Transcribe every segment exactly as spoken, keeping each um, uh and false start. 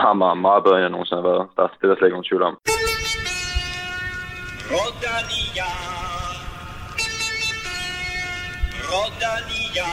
meget, meget, meget bedre, end jeg nogensinde har været. Der er, det er der slet ikke nogen tvivl om. Rodalia. Rodalia.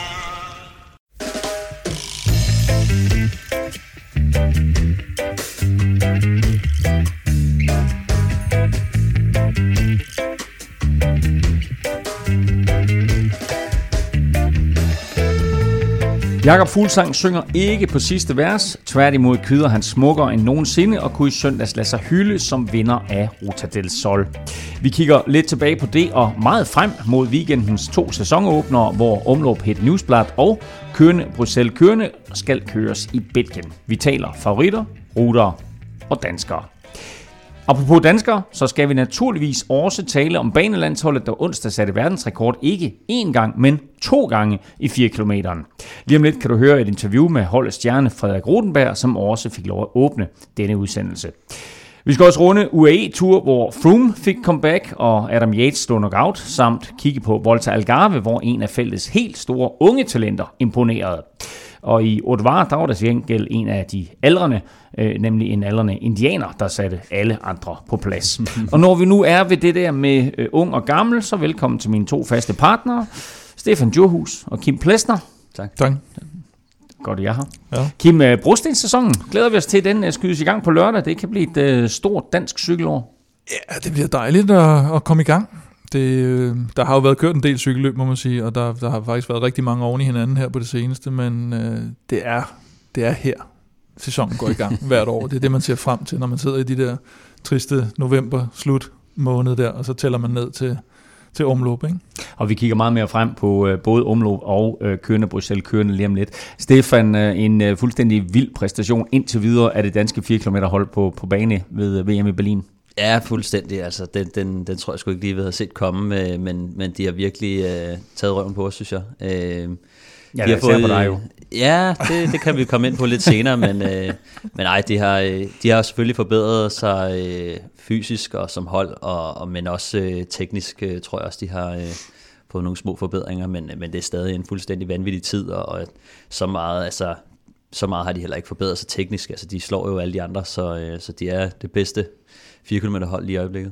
Jakob Fuglsang synger ikke på sidste vers. Tværtimod kyder han smukkere end nogensinde og kunne i søndags lade sig hylde som vinder af Ruta del Sol. Vi kigger lidt tilbage på det og meget frem mod weekendens to sæsonåbnere, hvor omløb Het Nieuwsblad og Kørne Bruxelles Kørne skal køres i Belgien. Vi taler favoritter, ruter og danskere. Apropos danskere, så skal vi naturligvis også tale om banelandsholdet, der onsdag satte verdensrekord ikke én gang, men to gange i fire kilometer. Lige om lidt kan du høre et interview med holdets stjerne Frederik Rodenberg, som også fik lov at åbne denne udsendelse. Vi skal også runde U A E-tur, hvor Froome fik comeback og Adam Yates stod knockout, samt kigge på Volta Algarve, hvor en af feltets helt store unge talenter imponerede. Og i Haute-Var, der var der til gengæld en af de aldrende, øh, nemlig en aldrende indianer, der satte alle andre på plads. Og når vi nu er ved det der med øh, ung og gammel, så velkommen til mine to faste partnere, Stefan Djurhus og Kim Plesner. Tak. tak. Godt, at jeg har. Ja. Kim, øh, Brostens-sæsonen, glæder vi os til, den øh, skydes i gang på lørdag. Det kan blive et øh, stort dansk cykelår. Ja, det bliver dejligt at, at komme i gang. Det, der har jo været kørt en del cykelløb, må man sige, og der, der har faktisk været rigtig mange oven i hinanden her på det seneste, men øh, det, er, det er her, sæsonen går i gang hvert år. Det er det, man ser frem til, når man sidder i de der triste november-slut måned der, og så tæller man ned til, til omløb, ikke? Og vi kigger meget mere frem på øh, både omløb og øh, Kørne Bruxelles Kørne lige om lidt. Stefan, øh, en øh, fuldstændig vild præstation indtil videre af det danske fire kilometer hold på, på bane ved øh, V M i Berlin. Ja, fuldstændig. Altså, den, den, den tror jeg sgu ikke lige, vi havde set komme, øh, men, men de har virkelig øh, taget røven på os, synes jeg. Øh, ja, de har det fået, på dig jo. Ja, det, det kan vi komme ind på lidt senere, men, øh, men ej, de har, de har selvfølgelig forbedret sig øh, fysisk og som hold, og, og, men også øh, teknisk, øh, tror jeg også, de har øh, fået nogle små forbedringer, men, men det er stadig en fuldstændig vanvittig tid, og, og så meget, altså, så meget har de heller ikke forbedret sig teknisk. Altså, de slår jo alle de andre, så, øh, så de er det bedste fire kilometer hold lige i øjeblikket.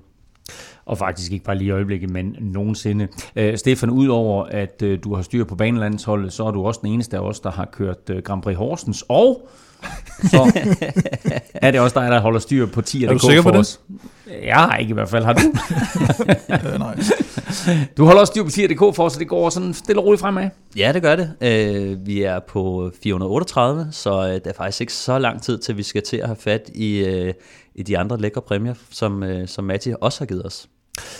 Og faktisk ikke bare lige i øjeblikket, men nogensinde. Uh, Stefan, udover at uh, du har styr på banelandsholdet, så er du også den eneste af os, der har kørt uh, Grand Prix Horsens, og så er det også dig, der holder styr på ti punktum d k. Er du sikker på det? Os. Jeg har ikke i hvert fald, har du? øh, nej. Du holder også styr på ti punktum d k for os, så det går sådan stille og roligt fremad. Ja, det gør det. Uh, vi er på fire hundrede otteogtredive, så uh, det er faktisk ikke så lang tid, til vi skal til at have fat i... Uh, i de andre lækre præmier, som, øh, som Matti også har givet os.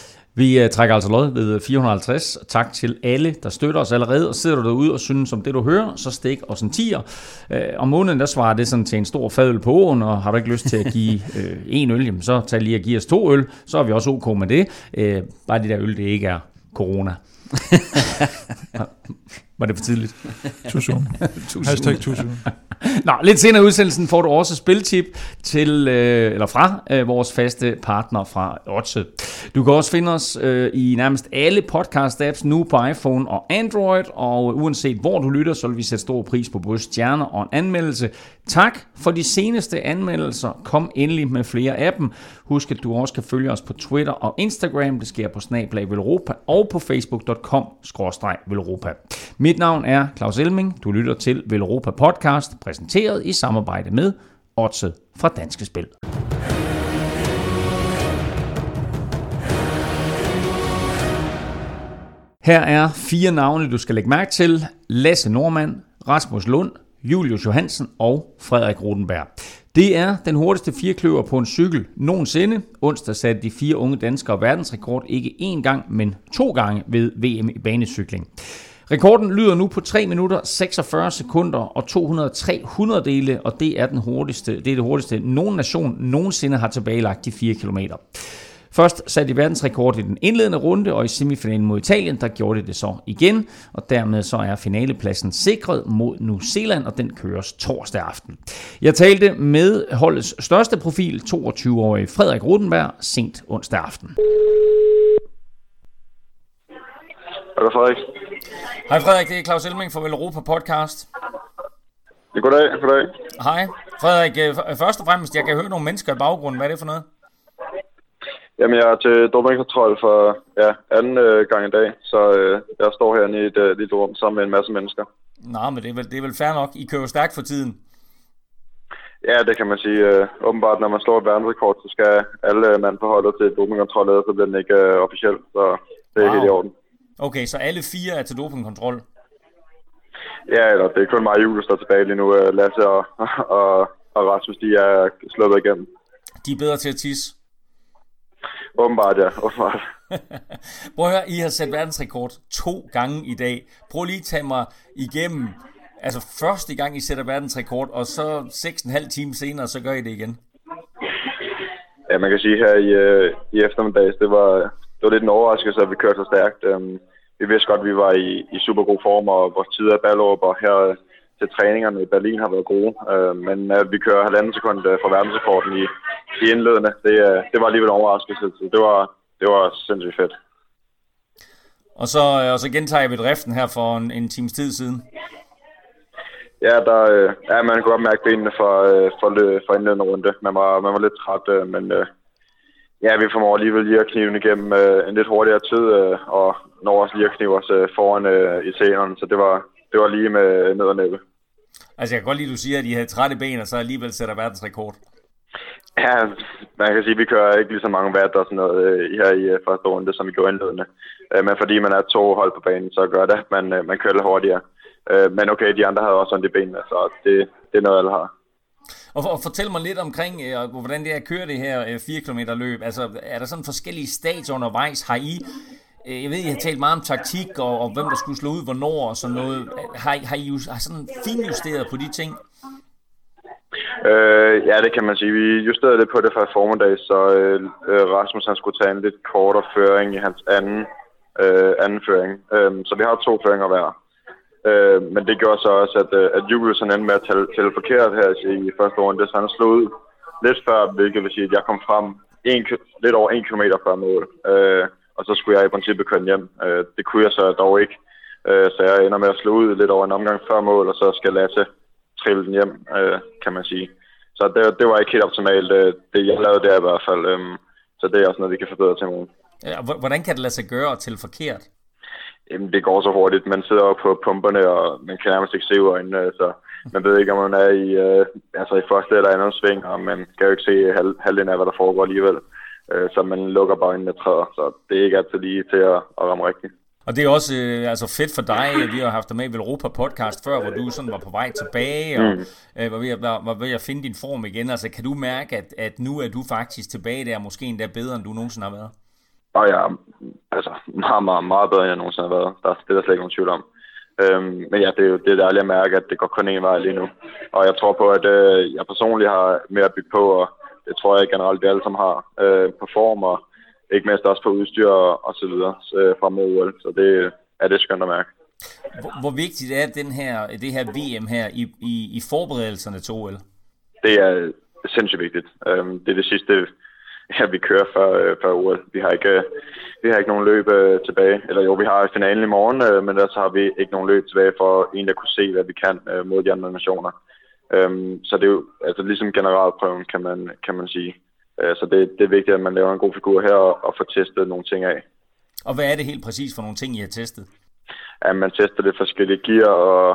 Vi øh, trækker altså lod ved fire hundrede og halvtreds. Tak til alle, der støtter os allerede. Og sidder du derude og synes om det, du hører, så stik os en tier. Øh, om måneden, der svarer det sådan til en stor fadøl på åen, og har du ikke lyst til at give øh, en øl, jamen, så tag lige og give os to øl. Så er vi også ok med det. Øh, bare de der øl, det ikke er corona. Var det for tidligt? Too soon. Hashtag too soon. Nå, lidt senere i udsendelsen får du også spiltip til, øh, eller fra øh, vores faste partner fra Odset. Du kan også finde os øh, i nærmest alle podcast-apps nu på iPhone og Android, og uanset hvor du lytter, så vil vi sætte stor pris på både stjerner og en anmeldelse. Tak for de seneste anmeldelser. Kom endelig med flere af dem. Husk, at du også kan følge os på Twitter og Instagram. Det sker på snabel-a Velropa og på facebook punktum com skråstreg Velropa. Mit navn er Claus Elming. Du lytter til Velropa Podcast, præsenteret i samarbejde med Odset fra Danske Spil. Her er fire navne, du skal lægge mærke til. Lasse Normann, Rasmus Lund, Julius Johansen og Frederik Rodenberg. Det er den hurtigste firekløver på en cykel nogensinde. Onsdag satte de fire unge danskere verdensrekord ikke én gang, men to gange ved V M i banecykling. Rekorden lyder nu på tre minutter, seksogfyrre sekunder og to hundrede og tre hundrededele, og det er, den hurtigste, det er det hurtigste, nogen nation nogensinde har tilbagelagt de fire kilometer. Først satte de verdensrekord i den indledende runde, og i semifinalen mod Italien, der gjorde de det så igen, og dermed så er finalepladsen sikret mod New Zealand, og den køres torsdag aften. Jeg talte med holdets største profil, toogtyve-årige Frederik Rodenberg, sent onsdag aften. Hej Frederik. Hej Frederik, det er Claus Elming fra Velropa Podcast. Ja, goddag, goddag. Hej. Frederik, først og fremmest, jeg kan høre nogle mennesker i baggrunden. Hvad er det for noget? Jamen, jeg er til dopingkontrol for ja, anden øh, gang i dag, så øh, jeg står herinde i et øh, lille rum sammen med en masse mennesker. Nå, men det er vel, det er vel fair nok. I kører stærkt for tiden. Ja, det kan man sige. Øh, åbenbart, når man slår et verdensrekord, så skal alle mand på holdet til dopingkontrol, så bliver den ikke øh, officiel, så det er wow. Helt i orden. Okay, så alle fire er til dopingkontrol? Ja, eller det er kun mig og Julius, der er tilbage lige nu. Lasse og, og, og Rasmus, de er sluppet igennem. De er bedre til at tisse? Åbenbart, ja. Åbenbart. Prøv at høre, I har sat verdensrekord to gange i dag. Prøv lige at tage mig igennem. Altså første gang, I sætter verdensrekord, og så seks og en halv time senere, så gør I det igen. Ja, man kan sige her i, i eftermiddags, det var, det var lidt en overraskelse, at vi kørte så stærkt. Vi vidste godt, at vi var i, i super god form, og vores tid af ballråb og her til træningerne i Berlin har været gode. Men at vi kører halvanden sekund fra verdensrekorden i, i indledende, det, det var alligevel en overraskelse. Det var, det var sindssygt fedt. Og så, og så gentager vi driften her for en, en times tid siden. Ja, der, ja, man kunne godt mærke benene for, for, for indledende runde. Man var, man var lidt træt, men ja, vi formår alligevel lige at knive igennem en lidt hurtigere tid, og når også lige at knive os foran i scenerne, så det var, det var lige med ned og næppe. Altså, jeg kan godt lide, at du siger, at I havde trætte ben, og så alligevel sætter verdensrekord. Ja, man kan sige, at vi kører ikke lige så mange watt og sådan noget her i første runde, som vi gjorde indledende. Men fordi man er to hold på banen, så gør det, at man, man kører lidt hurtigere. Men okay, de andre havde også ondt i benene, så det, det er noget, alle har. Og, og fortæl mig lidt omkring, øh, hvordan det er at køre det her øh, fire kilometer løb. Altså, er der sådan forskellige stadier undervejs? Har I, øh, jeg ved, I har talt meget om taktik, og, og hvem der skulle slå ud, hvornår og sådan noget. Har, har I har sådan finjusteret på de ting? Øh, ja, det kan man sige. Vi justerede lidt på det fra formiddag, så øh, Rasmus han skulle tage en lidt kortere føring i hans anden, øh, anden føring. Øh, så vi har to føringer hver. Øh, men det gjorde så også, at, at Julius han endte med at tælle, tælle forkert her i første runde, så han slog ud lidt før, hvilket vil sige, at jeg kom frem en, lidt over en kilometer før mål. Øh, og så skulle jeg i princippet køre hjem. Øh, det kunne jeg så dog ikke, øh, så jeg ender med at slå ud lidt over en omgang før mål, og så skal Lasse trille den hjem, øh, kan man sige. Så det, det var ikke helt optimalt, det jeg lavede der i hvert fald. Øh, så det er også noget, vi kan forbedre til morgen. Ja, hvordan kan det lade sig gøre at tælle forkert? Jamen, det går så hurtigt. Man sidder jo på pumperne, og man kan nærmest ikke se øjnene, så man ved ikke, om man er i, øh, altså i første eller andet sving, og man kan jo ikke se halv, halvdelen af, hvad der foregår alligevel. Øh, så man lukker bare øjnene og træder, så det er ikke altid lige til at, at ramme rigtigt. Og det er også øh, altså fedt for dig. Vi har haft dig med i Velropa podcast før, hvor du sådan var på vej tilbage, og mm. øh, var, ved at, var, var ved at finde din form igen. Altså, kan du mærke, at, at nu er du faktisk tilbage der, måske endda bedre, end du nogensinde har været? Og ja, altså meget, meget, meget bedre, end jeg nogensinde har været. Der er, det er der slet ikke nogen tvivl om. Øhm, men ja, det er jo det er dejligt at mærke, at det går kun en vej lige nu. Og jeg tror på, at øh, jeg personligt har mere at bygge på, og det tror jeg generelt, vi alle sammen har øh, på form, og ikke mindst også på udstyr og, og så videre øh, frem mod O L. Så det er det skønt at mærke. Hvor, hvor vigtigt er den her, det her V M her i, i, i forberedelserne til O L? Det er sindssygt vigtigt. Øhm, det er det sidste... Ja, vi kører før, øh, før O L. Vi har ikke, vi har ikke nogen løb øh, tilbage. Eller jo, vi har finalen i morgen, øh, men ellers har vi ikke nogen løb tilbage for en, der kunne se, hvad vi kan øh, mod de andre nationer. Øhm, så det er jo altså ligesom generalprøven, kan man, kan man sige. Øh, så det, det er vigtigt, at man laver en god figur her og, og får testet nogle ting af. Og hvad er det helt præcis for nogle ting, I har testet? Ja, man tester det forskellige gear, og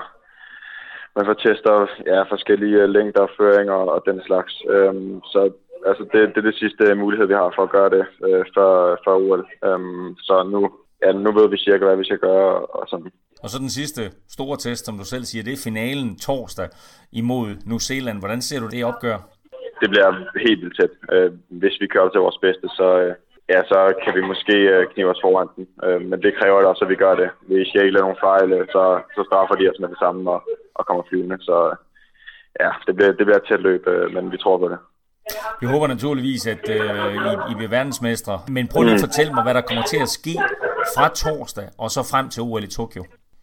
man får testet ja, forskellige længder og føringer og den slags. Øhm, så Altså, det, det er det sidste mulighed, vi har for at gøre det øh, før, før O L. Um, så nu, ja, nu ved vi cirka, hvad vi skal gøre og sådan. Og så den sidste store test, som du selv siger, det er finalen torsdag imod New Zealand. Hvordan ser du det opgør? Det bliver helt vildt tæt. Uh, hvis vi kører til vores bedste, så, uh, ja, så kan vi måske uh, knive os foran den. Uh, men det kræver også, at vi gør det. Hvis jeg ikke laver nogle fejl, så, så straffer de os med det samme og, og kommer flyvende. Så ja, det bliver, det bliver et tæt løb, uh, men vi tror på det. Vi håber naturligvis, at øh, I, I bliver verdensmestre, men prøv lige at fortælle mig, hvad der kommer til at ske fra torsdag og så frem til O L i Tokyo.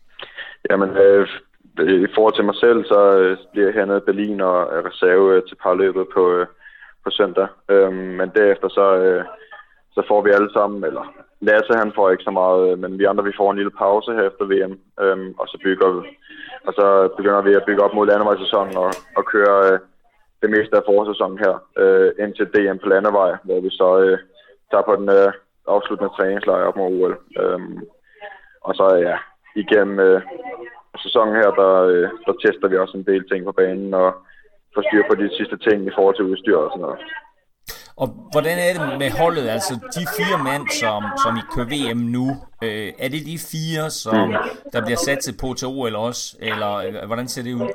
Jamen, øh, i forhold til mig selv, så øh, bliver jeg hernede i Berlin og er reserve øh, til parløbet på, øh, på søndag. Øh, men derefter så, øh, så får vi alle sammen, eller Lasse han får ikke så meget, øh, men vi andre vi får en lille pause her efter V M, øh, og så bygger vi, og så begynder vi at bygge op mod landevejssæsonen og, og køre... Øh, det meste af forsæsonen her, øh, indtil D M på landevej, hvor vi så øh, tager på den øh, afsluttende træningslejr op mod O L. Øhm, og så ja, igennem øh, sæsonen her, der, øh, der tester vi også en del ting på banen, og får styr på de sidste ting i forhold til udstyr og sådan noget. Og hvordan er det med holdet? Altså de fire mænd, som, som I kører V M nu, øh, er det de fire, som mm. der bliver satset på til O L også? Eller øh, hvordan ser det ud?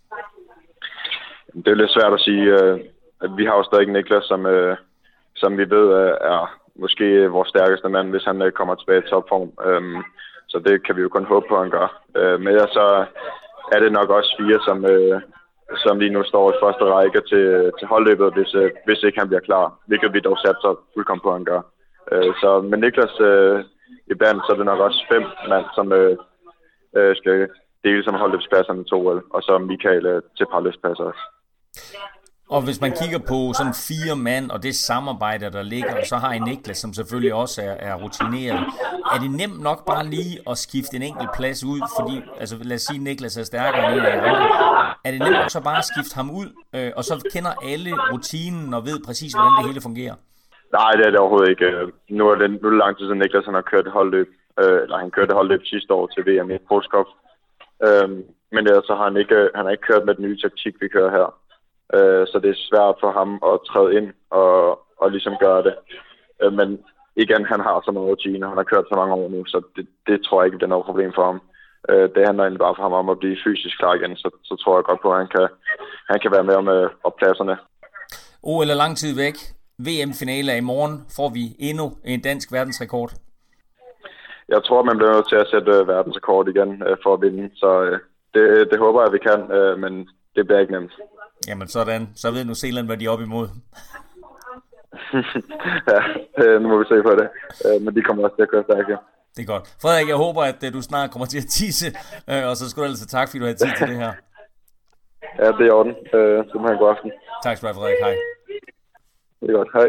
Det er lidt svært at sige. Øh, at vi har jo stadig Niklas, som, øh, som vi ved øh, er måske vores stærkeste mand, hvis han øh, kommer tilbage i topform. Øh, så det kan vi jo kun håbe på, at han gør. Øh, men ja, så er det nok også fire, som... Øh, som lige nu står i første række til, til holdløbet, hvis, hvis ikke han bliver klar, hvilket vi dog satser fuldkommen på, at han gør. Så med Niklas øh, iblandt, så er det nok også fem mand, som øh, skal dele som holdløbspladserne til O L, og så Michael øh, til parløbspladser også. Og hvis man kigger på sådan fire mand og det samarbejde, der ligger, og så har I Niklas, som selvfølgelig også er, er rutineret. Er det nemt nok bare lige at skifte en enkelt plads ud? Fordi, altså lad os sige, at Niklas er stærkere end en af andre. Er det nemt nok så bare at skifte ham ud, øh, og så kender alle rutinen og ved præcis, hvordan det hele fungerer? Nej, det er det overhovedet ikke. Nu er det, nu er det lang tid siden Niklas han har kørt et holdløb, øh, eller han kørte holdløb sidste år til V M i Polskov. Øh, men ellers så har han ikke, han har ikke kørt med den nye taktik, vi kører her. Så det er svært for ham at træde ind og, og ligesom gøre det. Men igen, han har så meget rutine, han har kørt så mange år nu, så det, det tror jeg ikke, det er noget problem for ham. Det handler egentlig bare for ham om at blive fysisk klar igen, så, så tror jeg godt på, at han kan, han kan være med om op pladserne. O L er lang tid væk. V M-finale i morgen. Får vi endnu en dansk verdensrekord? Jeg tror, man bliver nødt til at sætte verdensrekord igen for at vinde, så det, det håber jeg, at vi kan, men det bliver ikke nemt. Jamen sådan, så ved New Zealand, hvad de er op imod. Ja, nu må vi se på det. Men de kommer også til at køre stærkt, ja. Det er godt. Frederik, jeg håber, at du snart kommer til at tisse, og så skal du altså tak, fordi du har tid til det her. Ja, det er i orden. Så må han god aften. Tak skal du have, Frederik. Hej. Det er godt. Hej.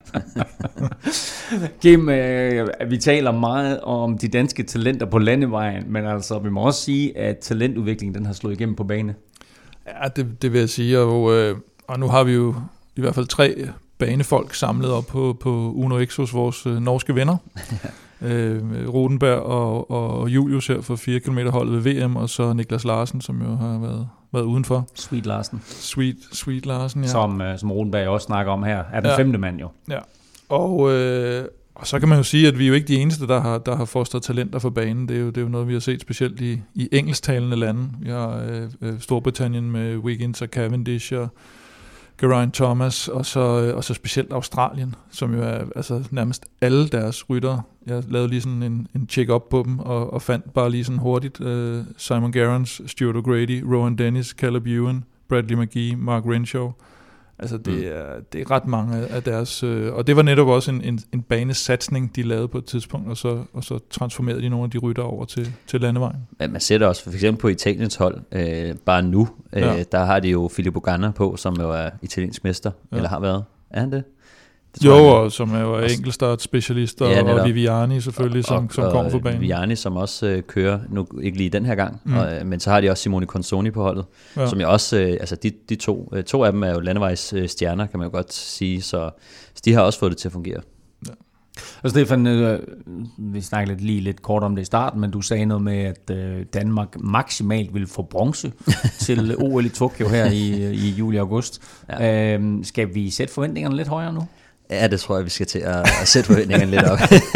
Kim, øh, vi taler meget om de danske talenter på landevejen, men altså, vi må også sige, at talentudviklingen den har slået igennem på bane. Ja, det, det vil jeg sige, og, øh, og nu har vi jo i hvert fald tre banefolk samlet op på, på Uno X hos vores øh, norske venner. øh, Rodenberg og, og Julius her for fire kilometer holdet ved V M, og så Niklas Larsen, som jo har været, været udenfor. Sweet Larsen. Sweet, Sweet Larsen, ja. Som, øh, som Rodenberg også snakker om her, er den ja. femte mand jo. Ja, og... Øh, Og så kan man jo sige, at vi er jo ikke de eneste, der har, der har fostret talenter for banen. Det er jo, det er jo noget, vi har set specielt i, i engelsktalende lande. Vi har øh, Storbritannien med Wiggins og Cavendish og Geraint Thomas, og så, øh, og så specielt Australien, som jo er altså, nærmest alle deres ryttere. Jeg lavede lige sådan en, en check-up på dem, og, og fandt bare lige sådan hurtigt øh, Simon Gerrans, Stuart O'Grady, Rowan Dennis, Caleb Ewan, Bradley McGee, Mark Renshaw. Altså det er, det er ret mange af deres, øh, og det var netop også en, en, en banesatsning, de lavede på et tidspunkt, og så, og så transformerede de nogle af de rytter over til, til landevejen. Man ser det også for eksempel på Italiens hold, øh, bare nu, øh, ja. Der har de jo Filippo Ganna på, som jo er italiensk mester, ja. Eller har været. Er han det? Det jo, og som er jo enkeltstart specialist, og, ja, og Viviani selvfølgelig, som, og, som kommer på banen. Viviani, som også øh, kører, nu ikke lige den her gang, mm. og, øh, men så har de også Simone Consoni på holdet, ja. Som jeg også, øh, altså de, de to, øh, to af dem er jo landevejs øh, stjerner, kan man jo godt sige, så, så de har også fået det til at fungere. Ja. Og Stefan, øh, vi snakkede lidt, lige lidt kort om det i starten, men du sagde noget med, at øh, Danmark maksimalt vil få bronze til O L i Tokyo her i, i juli-august. Ja. Øh, skal vi sætte forventningerne lidt højere nu? Ja, det tror jeg, vi skal til at, at sætte forventningerne lidt op.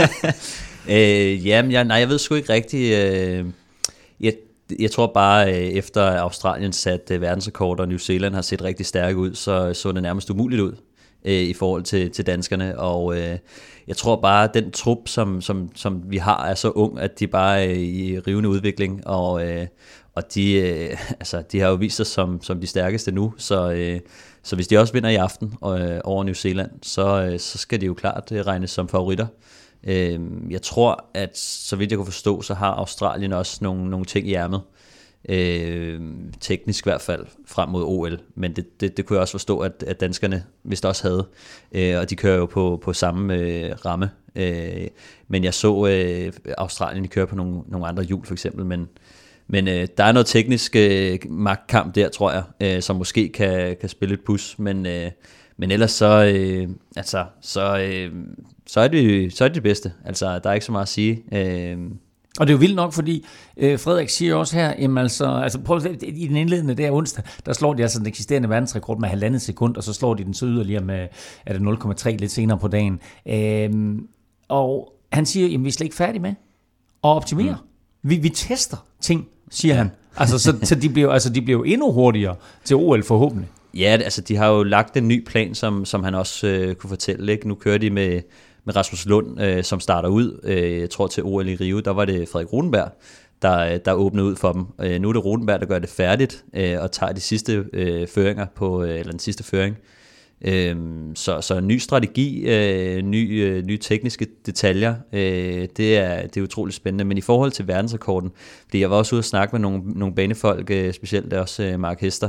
øh, jamen, jeg, nej, jeg ved sgu ikke rigtigt. Øh, jeg, jeg tror bare, øh, efter Australien satte øh, verdensrekord, og New Zealand har set rigtig stærke ud, så så det nærmest umuligt ud øh, i forhold til, til danskerne. Og øh, jeg tror bare, at den trup, som, som, som vi har, er så ung, at de bare er i rivende udvikling, og, øh, og de, øh, altså, de har jo vist sig som, som de stærkeste nu, så... Øh, Så hvis de også vinder i aften øh, over New Zealand, så, øh, så skal de jo klart øh, regnes som favoritter. Øh, jeg tror, at så vidt jeg kunne forstå, så har Australien også nogle, nogle ting i ærmet. Øh, teknisk i hvert fald frem mod O L. Men det, det, det kunne jeg også forstå, at, at danskerne vist også havde. Øh, og de kører jo på, på samme øh, ramme. Øh, men jeg så øh, Australien køre på nogle, nogle andre hjul for eksempel, men men øh, der er noget teknisk øh, magtkamp der, tror jeg, øh, som måske kan, kan spille et pus, men, øh, men ellers så, øh, altså, så, øh, så, er det, så er det det bedste. Altså, der er ikke så meget at sige. Øh, Og det er jo vildt nok, fordi øh, Frederik siger også her, jamen altså, altså prøv at, i den indledende der onsdag, der slår de altså den eksisterende verdensrekord med halvandet sekund, og så slår de den så yderligere med er det nul komma tre lidt senere på dagen. Øh, og han siger, jamen vi er slet ikke færdige med at optimere. Mm. Vi, vi tester ting, siger ja. han. Altså, så, så de bliver, altså, de bliver jo endnu hurtigere til O L forhåbentlig. Ja, altså de har jo lagt en ny plan, som, som han også øh, kunne fortælle. Ikke? Nu kører de med, med Rasmus Lund, øh, som starter ud. Øh, jeg tror til O L i Rio, der var det Frederik Rodenberg, der, der åbnede ud for dem. Øh, nu er det Rodenberg, der gør det færdigt øh, og tager de sidste øh, føringer på, øh, eller den sidste føring. Øh, så, så en ny strategi, øh, ny, øh, nye tekniske detaljer, øh, det, er, det er utroligt spændende. Men i forhold til verdensrekorden, fordi jeg var også ude og snakke med nogle, nogle banefolk, øh, specielt også øh, Mark Hester,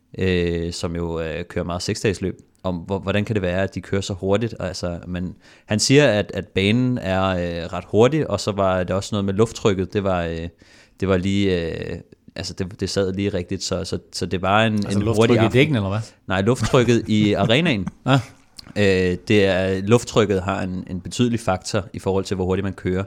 øh, som jo øh, kører meget seksdagsløb, om hvor, hvordan kan det være, at de kører så hurtigt. Altså, men han siger, at, at banen er øh, ret hurtig, og så var det også noget med lufttrykket, det var, øh, det var lige... Øh, altså det, det sad lige rigtigt, så, så, så det var en, altså en hurtig aften. I dækken, eller hvad? Nej, lufttrykket i arenaen. ah. øh, det er, lufttrykket har en, en betydelig faktor i forhold til, hvor hurtigt man kører.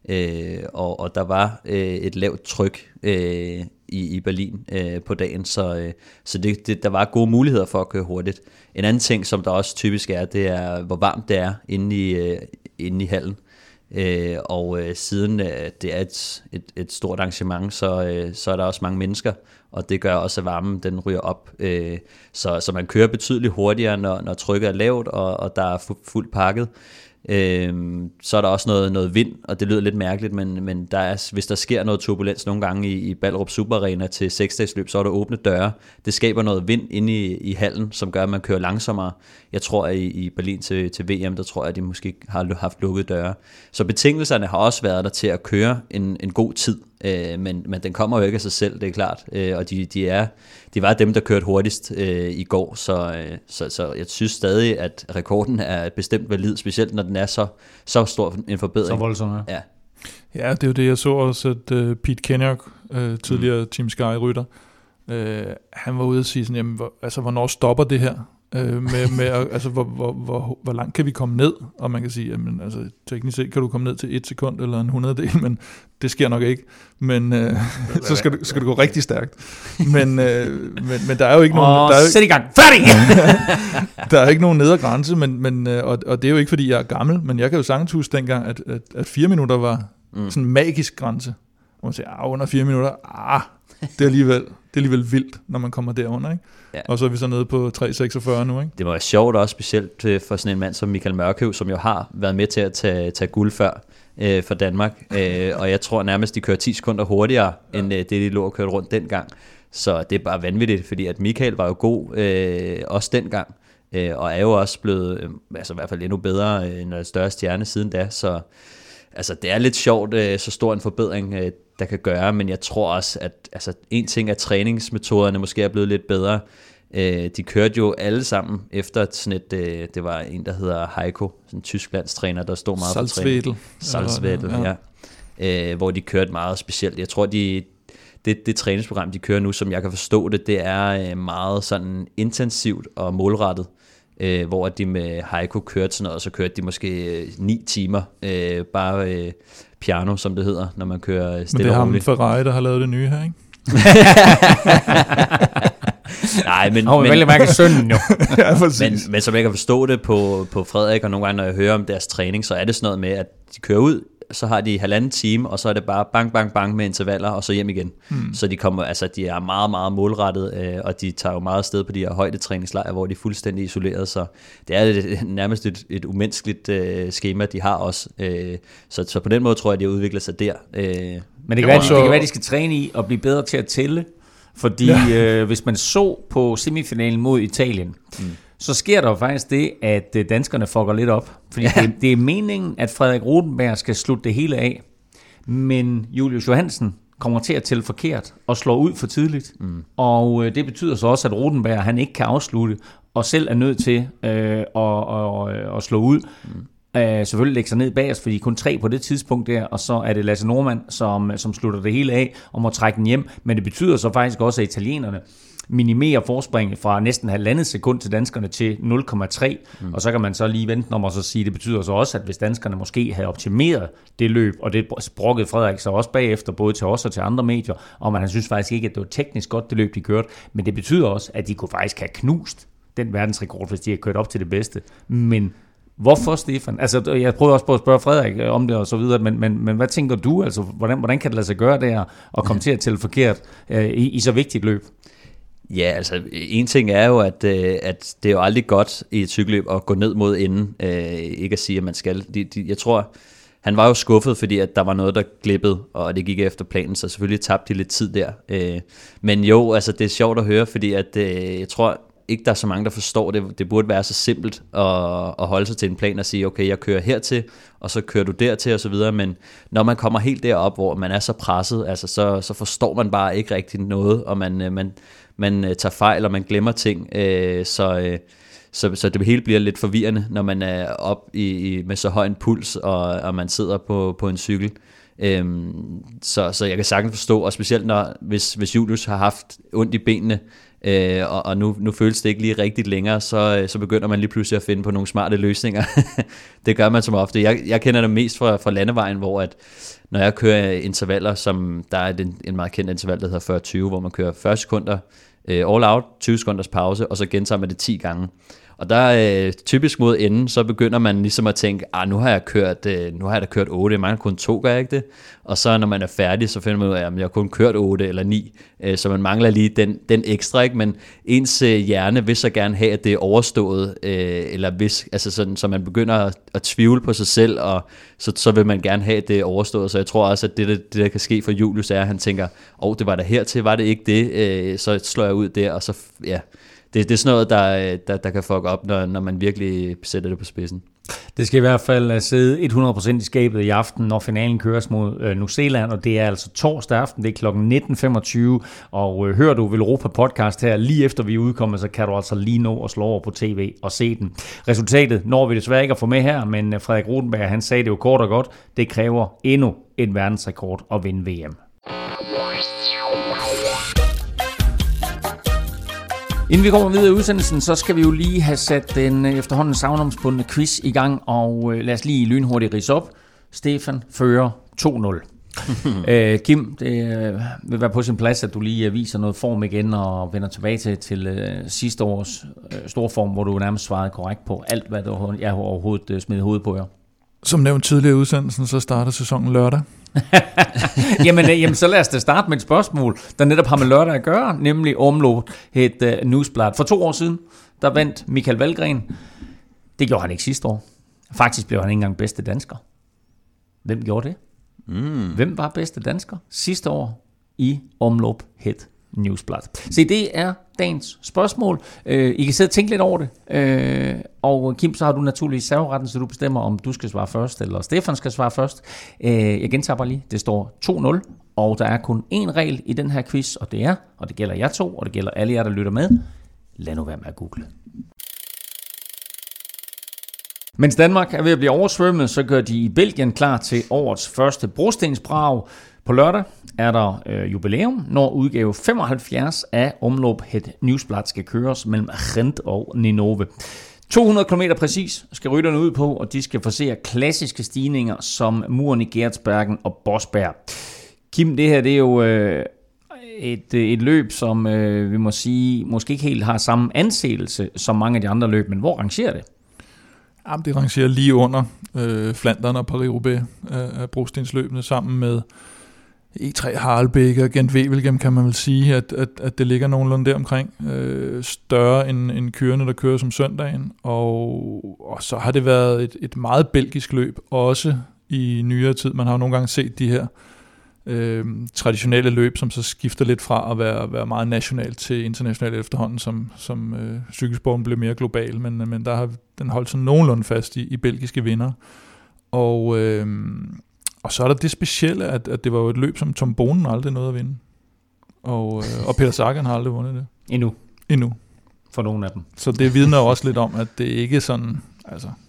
Øh, og, og der var øh, et lavt tryk øh, i, i Berlin øh, på dagen, så, øh, så det, det, der var gode muligheder for at køre hurtigt. En anden ting, som der også typisk er, det er, hvor varmt det er inde i, øh, inde i hallen. Øh, og øh, siden øh, det er et, et, et stort arrangement, så, øh, så er der også mange mennesker, og det gør også, at varmen den ryger op. Øh, så, så man kører betydeligt hurtigere, når, når trykket er lavt, og, og der er fu- fuldt pakket. Øh, så er der også noget, noget vind, og det lyder lidt mærkeligt, men, men der er, hvis der sker noget turbulens nogle gange i, i Ballerup Super Arena til seksdagsløb, så er der åbne døre. Det skaber noget vind inde i, i hallen, som gør, at man kører langsommere. Jeg tror, at i, i Berlin til, til V M, der tror jeg, at de måske har haft lukkede døre. Så betingelserne har også været der til at køre en, en god tid, øh, men, men den kommer jo ikke af sig selv, det er klart. Øh, og de, de, er, de var dem, der kørte hurtigst øh, i går, så, øh, så, så jeg synes stadig, at rekorden er bestemt valid, specielt når den er så, så stor en forbedring. Så voldsomt, ja. Ja. Ja, det er jo det, jeg så også, at uh, Pete Kenyock, uh, tidligere mm. Team Sky-rytter, uh, han var ude og sige sådan, jamen, hvor, altså, hvornår stopper det her? Uh, med, med, altså, hvor, hvor, hvor, hvor langt kan vi komme ned? Og man kan sige, jamen, altså, teknisk set kan du komme ned til et sekund eller en hundreddel, men det sker nok ikke. Men uh, så skal det, skal det gå rigtig stærkt. Men, uh, men, men der er jo ikke nogen... Og der er jo, sæt i gang. Færdig! der er ikke nogen nedre grænse, men, men, uh, og, og det er jo ikke, fordi jeg er gammel, men jeg kan jo sagtens huske dengang, at, at, at fire minutter var mm. sådan en magisk grænse. Og man siger, ah, under fire minutter, ah, det er alligevel, det er alligevel vildt, når man kommer derunder, ikke? Ja. Og så er vi så nede på tre seksogfyrre nu, ikke? Det var sjovt også, specielt for sådan en mand som Michael Mørkøv, som jo har været med til at tage, tage guld før øh, for Danmark. Øh, og jeg tror nærmest, de kører ti sekunder hurtigere, ja. end øh, det, de lå og kørte rundt dengang. Så det er bare vanvittigt, fordi at Michael var jo god øh, også dengang, øh, og er jo også blevet, øh, altså i hvert fald endnu bedre, øh, når det større stjerne siden da. Så altså, det er lidt sjovt, øh, så stor en forbedring, øh, der kan gøre, men jeg tror også, at altså, en ting er, at træningsmetoderne måske er blevet lidt bedre. Øh, de kørte jo alle sammen efter sådan et, øh, det var en, der hedder Heiko, sådan en tysklandstræner, der stod meget for træning. Salzwedel, ja. ja. Øh, hvor de kørte meget specielt. Jeg tror, de, det, det træningsprogram, de kører nu, som jeg kan forstå det, det er øh, meget sådan intensivt og målrettet. Øh, hvor de med Heiko kørte sådan noget, og så kørte de måske øh, ni timer, øh, bare øh, piano, som det hedder, når man kører stille og roligt. Men det er ham Ferrari, der har lavet det nye her, ikke? Nej, men... Oh, men mærke sønnen jo. Ja, men, men som jeg kan forstå det på, på Frederik, og nogle gange, når jeg hører om deres træning, så er det sådan noget med, at de kører ud, så har de halvanden time, og så er det bare bang, bang, bang med intervaller, og så hjem igen. Hmm. Så de kommer, altså de er meget, meget målrettet, øh, og de tager jo meget sted på de her højdetræningslejre, hvor de er fuldstændig isoleret, så det er et, nærmest et, et umenneskeligt øh, schema, de har også. Øh, så, så på den måde tror jeg, de har udviklet sig der. Øh, Men det kan, være, de, det kan være, de skal træne i og blive bedre til at tælle, fordi ja. øh, hvis man så på semifinalen mod Italien, mm. så sker der jo faktisk det, at danskerne fucker lidt op. Fordi ja. det, det er meningen, at Frederik Rodenberg skal slutte det hele af, men Julius Johansen kommer til at tælle forkert og slår ud for tidligt. Mm. Og øh, det betyder så også, at Rodenberg han ikke kan afslutte, og selv er nødt til øh, at, at, at slå ud. Mm. Øh, selvfølgelig lægge sig ned bag os, fordi kun tre på det tidspunkt der, og så er det Lasse Norman, som, som slutter det hele af og må trække den hjem. Men det betyder så faktisk også, at italienerne minimerer forspringet fra næsten halvandet sekund til danskerne til nul komma tre, mm. og så kan man så lige vente om og så sige, det betyder så også, at hvis danskerne måske havde optimeret det løb, og det brokkede Frederik så også bagefter, både til os og til andre medier, og man han synes faktisk ikke, at det var teknisk godt det løb, de kørte, men det betyder også, at de kunne faktisk have knust den verdensrekord, hvis de havde kørt op til det bedste. Men hvorfor, Stefan? Altså, jeg prøvede også på at spørge Frederik om det og så videre, men, men, men hvad tænker du? Altså, hvordan, hvordan kan det lade sig gøre det her, og komme til at tælle forkert øh, i, i så vigtigt et løb? Ja, altså en ting er jo, at, at det er jo aldrig godt i et cykelløb at gå ned mod enden. Øh, ikke at sige, at man skal. De, de, jeg tror, han var jo skuffet, fordi at der var noget, der glippede, og det gik efter planen, så selvfølgelig tabte de lidt tid der. Øh, men jo, altså det er sjovt at høre, fordi at, øh, jeg tror ikke, der er så mange, der forstår det. Det burde være så simpelt at, at holde sig til en plan og sige, okay, jeg kører hertil, og så kører du dertil og så videre. Men når man kommer helt derop, hvor man er så presset, altså, så, så forstår man bare ikke rigtig noget, og man, man, man tager fejl, og man glemmer ting. Øh, så, øh, så, så det hele bliver lidt forvirrende, når man er op i, i, med så høj en puls, og, og man sidder på, på en cykel. Øhm, så, så jeg kan sagtens forstå, og specielt når, hvis, hvis Julius har haft ondt i benene, øh, og, og nu, nu føles det ikke lige rigtigt længere, så, så begynder man lige pludselig at finde på nogle smarte løsninger. Det gør man som ofte. Jeg, jeg kender det mest fra, fra landevejen, hvor at, når jeg kører intervaller, som der er en, en meget kendt interval, der hedder fyrre tyve, hvor man kører fyrre sekunder øh, all out, tyve sekunders pause, og så gentager man det ti gange. Og der øh, typisk mod enden, så begynder man ligesom at tænke, ah, nu har jeg kørt, øh, nu har jeg da kørt otte, jeg mangler kun to, gør jeg ikke det? Og så når man er færdig, så finder man ud af, at jeg har kun kørt otte eller ni, øh, så man mangler lige den, den ekstra, ikke? Men ens øh, hjerne vil så gerne have, at det er overstået, øh, eller hvis, altså sådan, så man begynder at, at tvivle på sig selv, og så, så vil man gerne have, at det er overstået. Så jeg tror også, at det, det, det der kan ske for Julius, er, at han tænker, åh, oh, det var der hertil, var det ikke det? Øh, så slår jeg ud der, og så, ja... Det, det er sådan noget, der, der, der kan fuck op, når, når man virkelig sætter det på spidsen. Det skal i hvert fald sidde hundrede procent i skabet i aften, når finalen køres mod øh, New Zealand, og det er altså torsdag aften, det er klokken nitten femogtyve, og øh, hører du Velropa podcast her lige efter vi er udkommet, så kan du altså lige nå at slå over på tv og se den. Resultatet når vi desværre ikke at få med her, men Frederik Rodenberg, han sagde det jo kort og godt, det kræver endnu en verdensrekord at vinde V M. Inden vi kommer videre i udsendelsen, så skal vi jo lige have sat den efterhånden savnomsbundne quiz i gang, og lad os lige lynhurtigt ridse op. Stefan fører to nul. øh, Kim, det vil være på sin plads, at du lige viser noget form igen og vender tilbage til, til uh, sidste års uh, storform, hvor du nærmest svarede korrekt på alt, hvad du, jeg overhovedet uh, smed hovedet på jer. Som nævnt tidligere i udsendelsen, så starter sæsonen lørdag. jamen, jamen, så lad os da starte med et spørgsmål, der netop har med lørdag at gøre, nemlig Omloop, et uh, newsblad. For to år siden, der vandt Michael Valgren. Det gjorde han ikke sidste år. Faktisk blev han ikke engang bedste dansker. Hvem gjorde det? Mm. Hvem var bedste dansker sidste år i Omloop het newsblad? Se, det er dagens spørgsmål. Uh, I kan sidde og tænke lidt over det. Uh, og Kim, så har du naturligvis serveretten, så du bestemmer, om du skal svare først, eller Stefan skal svare først. Uh, jeg gentager bare lige. Det står to nul, og der er kun én regel i den her quiz, og det er, og det gælder jer to, og det gælder alle jer, der lytter med. Lad nu være med at google. Mens Danmark er ved at blive oversvømmet, så gør de i Belgien klar til årets første brostensbrag. På lørdag er der øh, jubilæum, når udgave femoghalvfjerds af Omloop het newsblad skal køres mellem Gent og Ninove. to hundrede kilometer præcis skal rytterne ud på, og de skal forsere klassiske stigninger som muren i Gertsbergen og Bosberg. Kim, det her det er jo øh, et, et løb, som øh, vi må sige måske ikke helt har samme anseelse som mange af de andre løb, men hvor rangerer det? Jamen, det rangerer lige under øh, Flandern og Paris-Roubaix af, af brostensløbene sammen med E tre Harelbeke og Gent-Wevelgem, kan man vel sige, at, at, at det ligger nogenlunde der omkring. Øh, større end, end kørende, der kører som søndagen. Og, og så har det været et, et meget belgisk løb, også i nyere tid. Man har jo nogle gange set de her øh, traditionelle løb, som så skifter lidt fra at være, være meget nationalt til internationalt efterhånden, som, som øh, cykelsporten blev mere global. Men, men der har den holdt sig nogenlunde fast i, i belgiske vinder. Og... Øh, Og så er der det specielle, at, at det var jo et løb, som Tom Bonen aldrig nåede at vinde. Og, øh, og Peter Sagan har aldrig vundet det. Endnu. Endnu. For nogle af dem. Så det vidner også lidt om, at det ikke er sådan, altså,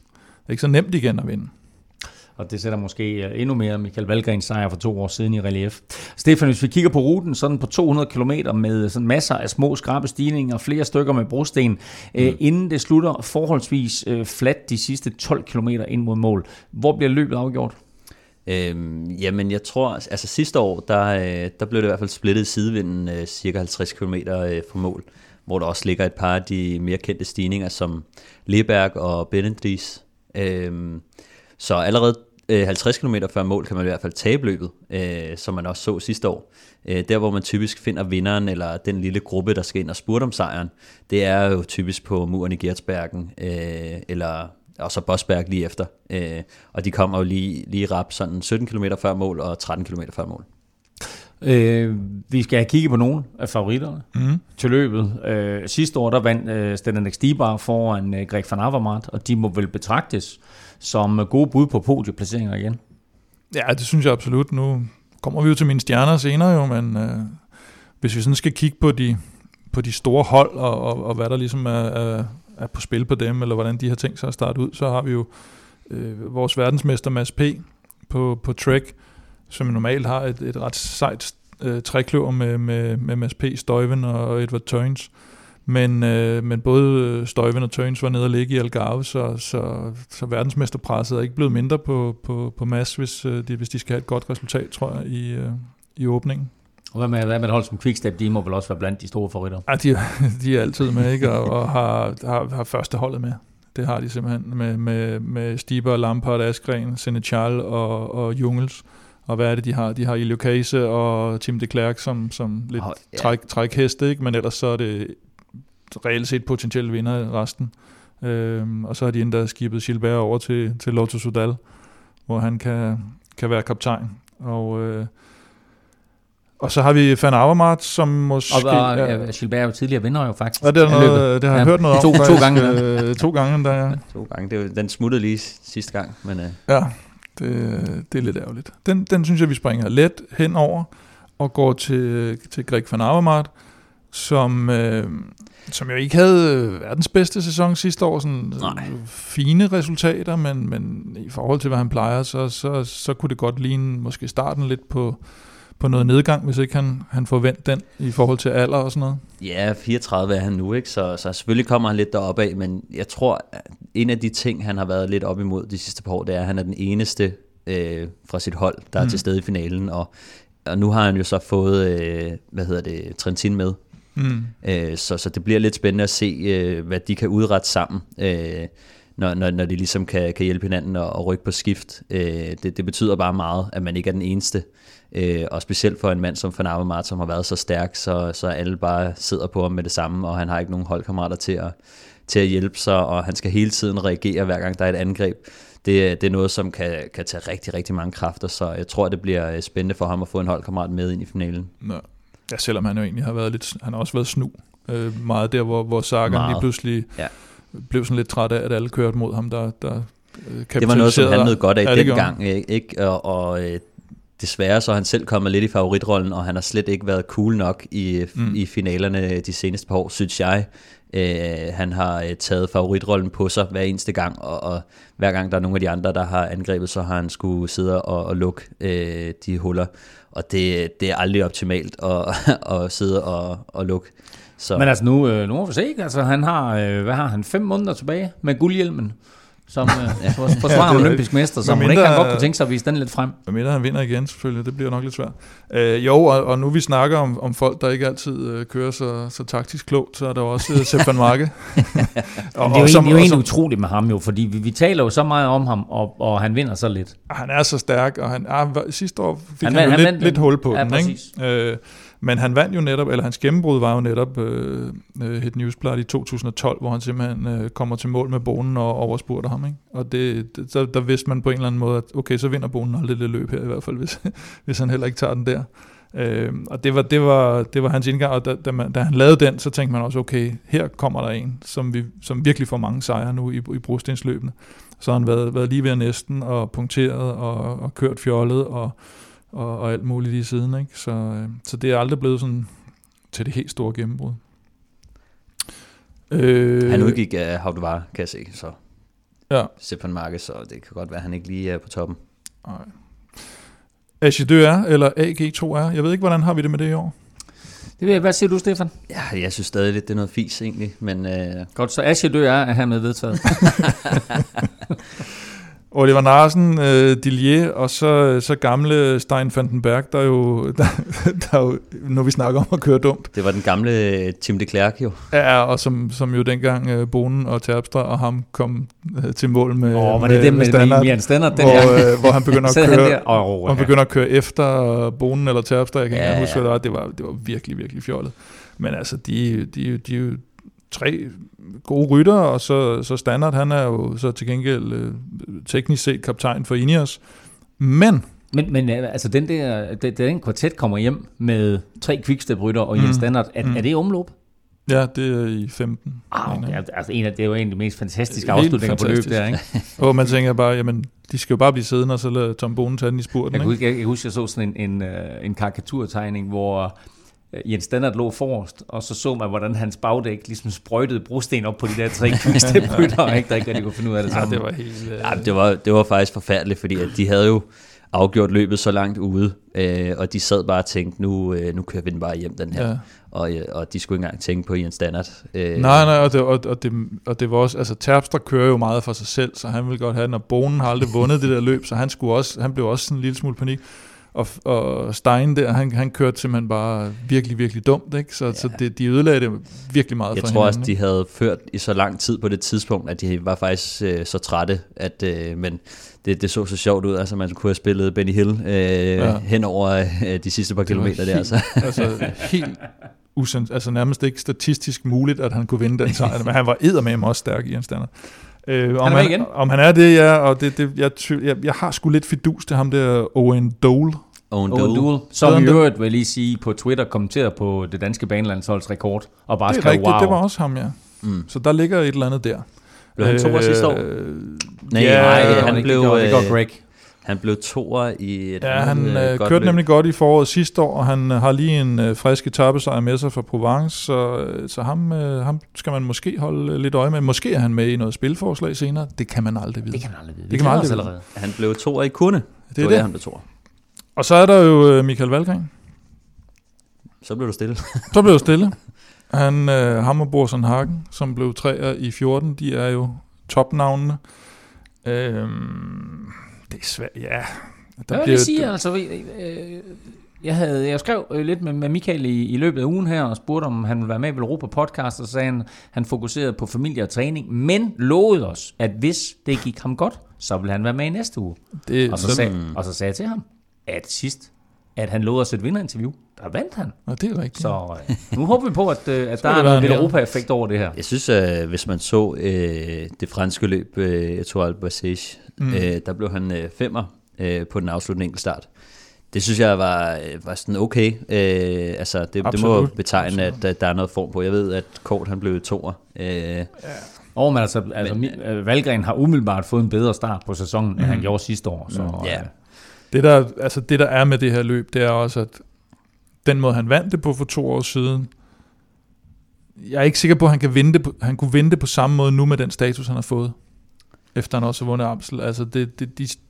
er ikke så nemt igen at vinde. Og det sætter måske endnu mere Michael Valgrens sejr for to år siden i relief. Stefan, hvis vi kigger på ruten, sådan på to hundrede kilometer med sådan masser af små skrappe stigninger og flere stykker med brosten, mm. øh, inden det slutter forholdsvis øh, fladt de sidste tolv kilometer ind mod mål. Hvor bliver løbet afgjort? Øhm, jamen jeg tror, altså sidste år, der, øh, der blev det i hvert fald splittet sidevinden øh, cirka halvtreds kilometer øh, fra mål, hvor der også ligger et par af de mere kendte stigninger, som Leberg og Benendries. Øhm, så allerede øh, halvtreds kilometer før mål kan man i hvert fald tabe løbet, øh, som man også så sidste år. Øh, der hvor man typisk finder vinderen, eller den lille gruppe, der skal ind og spurte om sejren, det er jo typisk på muren i Gertsbergen, øh, eller og så Bosberg lige efter. Øh, og de kommer jo lige, lige rap sådan sytten kilometer før mål og tretten kilometer før mål. Øh, vi skal have kigget på nogle af favoritterne mm. til løbet. Øh, sidste år der vandt øh, Zdeněk Stybar foran øh, Greg van Avermaet, og de må vel betragtes som gode bud på podieplaceringer igen. Ja, det synes jeg absolut. Nu kommer vi jo til mine stjerner senere jo, men øh, hvis vi sådan skal kigge på de, på de store hold, og, og, og hvad der ligesom er, er, er på spil på dem, eller hvordan de har tænkt sig at starte ud, så har vi jo øh, vores verdensmester Mads P. på, på Trek, som normalt har et, et ret sejt øh, trækløver med, med, med Mads P., Stuyven og Edvard Teuns. Men, øh, men både Stuyven og Teuns var nede og ligge i Algarve, så, så, så verdensmesterpresset er ikke blevet mindre på, på, på Mads, hvis de, hvis de skal have et godt resultat, tror jeg, i, øh, i åbningen. Og hvad med, hvad med et hold som Quickstep, de må vel også være blandt de store favoritter? Ja, de, de er altid med, ikke? Og, og har, har, har første holdet med. Det har de simpelthen med, med, med Stybar, Lampard, Askren, Senechal og, og Jungels. Og hvad er det, de har? De har Ilio Kase og Tim de Klerk som, som lidt oh, yeah. træk, trækheste, ikke? Men ellers så er det reelt set potentielle vinder i resten. Øhm, og så har de endda skibet Gilbert over til, til Lotto Soudal, hvor han kan, kan være kaptajn. Og, øh, og så har vi Van Avermaet, som måske... Og ja, Gilbert er jo tidligere vinder jo faktisk. Og det, er noget, det har jeg ja, hørt noget to, om. To faktisk, gange. Øh, to gange, der ja. To gange. Det var, den smuttede lige sidste gang. Men, øh. Ja, det, det er lidt ærgerligt. Den, den synes jeg, vi springer let henover og går til, til Greg Van Avermaet, som... Øh, som jo ikke havde verdens bedste sæson sidste år, sådan Nej. fine resultater, men, men i forhold til, hvad han plejer, så, så, så kunne det godt ligne måske starten lidt på, på noget nedgang, hvis ikke han, han får vendt den i forhold til alder og sådan noget. Ja, fireogtredive er han nu, ikke? Så, så selvfølgelig kommer han lidt deroppe af, men jeg tror, at en af de ting, han har været lidt op imod de sidste par år, det er, at han er den eneste øh, fra sit hold, der er mm. til stede i finalen, og, og nu har han jo så fået, øh, hvad hedder det, Trentin med. Mm. Øh, så, så det bliver lidt spændende at se, øh, hvad de kan udrette sammen, øh, når, når, når de ligesom kan, kan hjælpe hinanden og, og rykke på skift. Øh, det, det betyder bare meget, at man ikke er den eneste. Øh, og specielt for en mand som Van Avermaet, som har været så stærk, så, så alle bare sidder på ham med det samme, og han har ikke nogen holdkammerater til at, til at hjælpe sig, og han skal hele tiden reagere, hver gang der er et angreb. Det, det er noget, som kan, kan tage rigtig, rigtig mange kræfter, så jeg tror, det bliver spændende for ham at få en holdkammerat med ind i finalen. Nå. Ja, selvom han jo egentlig har været lidt, han har også været snu øh, meget der, hvor, hvor Sagan lige pludselig ja. blev sådan lidt træt af, at alle kørte mod ham, der, der øh, det var noget, som han nød godt af ja, dengang, ikke? Og, og øh, desværre så er han selv kommet lidt i favoritrollen, og han har slet ikke været cool nok i, mm. i finalerne de seneste par år, synes jeg. Øh, han har øh, taget favoritrollen på sig hver eneste gang, og, og hver gang der er nogle af de andre, der har angrebet, så har han skulle sidde og, og lukke øh, de huller. Og det, det er aldrig optimalt at, at sidde og, og lukke. Så. Men altså nu, øh, nu må vi se, altså han har, øh, hvad har han, fem måneder tilbage med guldhjelmen, som øh, forsvarer ja, olympisk mester, så man ikke kan godt kunne tænke sig at vise den lidt frem. Hvad mindre han vinder igen selvfølgelig, det bliver nok lidt svært. Øh, jo, og, og nu vi snakker om, om folk, der ikke altid øh, kører så, så taktisk klogt, så er der også øh, Sepp van Marke. og, det er jo, som, en, det er jo egentlig utroligt med ham jo, fordi vi, vi taler jo så meget om ham, og, og han vinder så lidt. Han er så stærk, og han, ah, sidste år fik han, han jo han lidt, lidt hul på ja, den, ikke? Øh, men han vandt jo netop, eller hans gennembrud var jo netop øh, et newsblad i to tusind og tolv, hvor han simpelthen øh, kommer til mål med Bonen og overspurter ham, ikke? Og det, det, der, der vidste man på en eller anden måde, at okay, så vinder Bonen aldrig det løb her i hvert fald, hvis, hvis han heller ikke tager den der. Øh, og det var, det, var, det var hans indgang, og da, da, man, da han lavede den, så tænkte man også, okay, her kommer der en, som, vi, som virkelig får mange sejre nu i, i brostensløbene. Så har han været, været lige ved at næsten, og punkteret, og, og kørt fjollet, og Og, og alt muligt lige siden, ikke? Så, øh, så det er aldrig blevet sådan til det helt store gennembrud. Øh, han udgik af uh, How det var, kan jeg se. Så ja. Stefan Marquez, så det kan godt være, at han ikke lige er på toppen. Nej. A G to R eller A G to R, jeg ved ikke, hvordan har vi det med det i år? Det ved jeg. Hvad siger du, Stefan? Ja, jeg synes stadig lidt, det er noget fis egentlig, men... Øh... Godt, så A G to R er hermed vedtaget. Oliver Narsen, øh, Dillier og så, så gamle Stein Vandenberg, der jo, der, der jo, når vi snakker om at køre dumt. Det var den gamle Tim de Klerk jo. Ja, og som, som jo dengang øh, Bonen og Terpstra og ham kom øh, til mål med, oh, var med, det det med, med standard, med standard den hvor, øh, hvor han begynder at køre, der, oh, oh, han begynder at køre efter Bonen eller Terpstra, jeg kan ja, ikke huske, ja. hvad det var. Det var, det var virkelig, virkelig fjollet. Men altså, de, de, de er jo tre gode rytter, og så, så Standard, han er jo så til gengæld øh, teknisk set kaptajn for Ineos. Men... Men, men altså, den der, den, den kvartet kommer hjem med tre quickstep-rytter og mm. Jens Standard. Er, mm. er det omløb? Ja, det er i femten. Ah, okay. Altså, en af, det er jo en af de mest fantastiske afslutninger på løb der, ikke? Og man tænker bare, jamen, de skal jo bare blive siddende, og så lade Tom Bonen tage den i spurten. Jeg, ikke? Jeg, jeg husker, jeg så sådan en, en, en karikaturtegning, hvor Jens Standard lå forrest, og så så man, hvordan hans bagdæk ligesom sprøjtede brosten op på de der tre quickstep-rytter, ikke? Der ikke rigtig kunne finde ud af det sammen. Ja, det var helt... Ja, det var, det var faktisk forfærdeligt, fordi at de havde jo afgjort løbet så langt ude, øh, og de sad bare og tænkte, nu, øh, nu kører vi den bare hjem, den her. Ja. Og, og de skulle ikke engang tænke på Jens Standard. Øh. Nej, nej, og det, og, og, det, og det var også, altså Terpstra kører jo meget for sig selv, så han ville godt have den, og Bonen har aldrig vundet det der løb, så han, skulle også, han blev også sådan en lille smule panik. Og, og Stein der, han, han kørte simpelthen bare virkelig, virkelig dumt, ikke? Så, ja. så det, de ødelagde det virkelig meget jeg for hinanden. Jeg tror også, de havde ført i så lang tid på det tidspunkt, at de var faktisk øh, så trætte, at, øh, men det, det så så sjovt ud, altså man kunne have spillet Benny Hill øh, ja. hen over øh, de sidste par kilometer der. Altså, altså helt usend, altså nærmest ikke statistisk muligt, at han kunne vinde den sejr, men han var eddermame også stærk i en standard. Øh, om, han han, om han er det, ja, og det, det, jeg, jeg, jeg har sgu lidt fidus til ham der Owen Dole. Owen Dole, som i øvrigt, vil jeg lige sige, på Twitter kommenterer på det danske banelandsholds rekord, og bare skrev wow. Det var også ham, ja. Mm. Så der ligger et eller andet der. Blev han toer sidste år? Nej, ja, nej, han, han det blev... Går, det går Greg. Han blev toer i et Ja, han øh, godt kørte løb. nemlig godt i foråret sidste år, og han øh, har lige en øh, frisk etapesejr med sig fra Provence, så, øh, så ham, øh, ham skal man måske holde øh, lidt øje med. Måske er han med i noget spilforslag senere. Det kan man aldrig vide. Det kan man aldrig vide. Det kan man aldrig vide. Han blev toer i Kuurne. Det er det. Var det. det, han blev toer. Og så er der jo øh, Michael Valgren. Så blev du stille. så blev du stille. Han, øh, ham og Borsen Hagen, som blev treer i fjorten, de er jo topnavnene. Øhm, det er svært, ja. Der jeg vil lige sige, altså, øh, jeg, havde, jeg skrev lidt med, med Michael i, i løbet af ugen her, og spurgte, om han ville være med i Europa Podcast, og så sagde han, han fokuserede på familie og træning, men lovede os, at hvis det gik ham godt, så ville han være med i næste uge. Det, og, så sag, og så sagde jeg til ham, at sidst, at han lovede os et vinderinterview, der vandt han. Og det er rigtigt. Så øh, nu håber vi på, at, øh, at der er en Europa-effekt over det her. Jeg synes, at øh, hvis man så øh, det franske løb, øh, Etoile Bassage, mm. øh, der blev han øh, femmer øh, på den afsluttende enkeltstart. Det synes jeg var, var sådan okay. Øh, altså det, det må betegne, at, at der er noget form på. Jeg ved, at Kort han blev toer. Øh, ja. Og men altså, altså men, Valgren har umiddelbart fået en bedre start på sæsonen, mm. end han gjorde sidste år. Så, mm. ja. Det der, altså det der er med det her løb, det er også, at den måde han vandt det på for to år siden, jeg er ikke sikker på, at han kan vinde det på, han kunne vinde det på samme måde nu med den status, han har fået, efter han også har vundet Amstel. Altså det, det, de,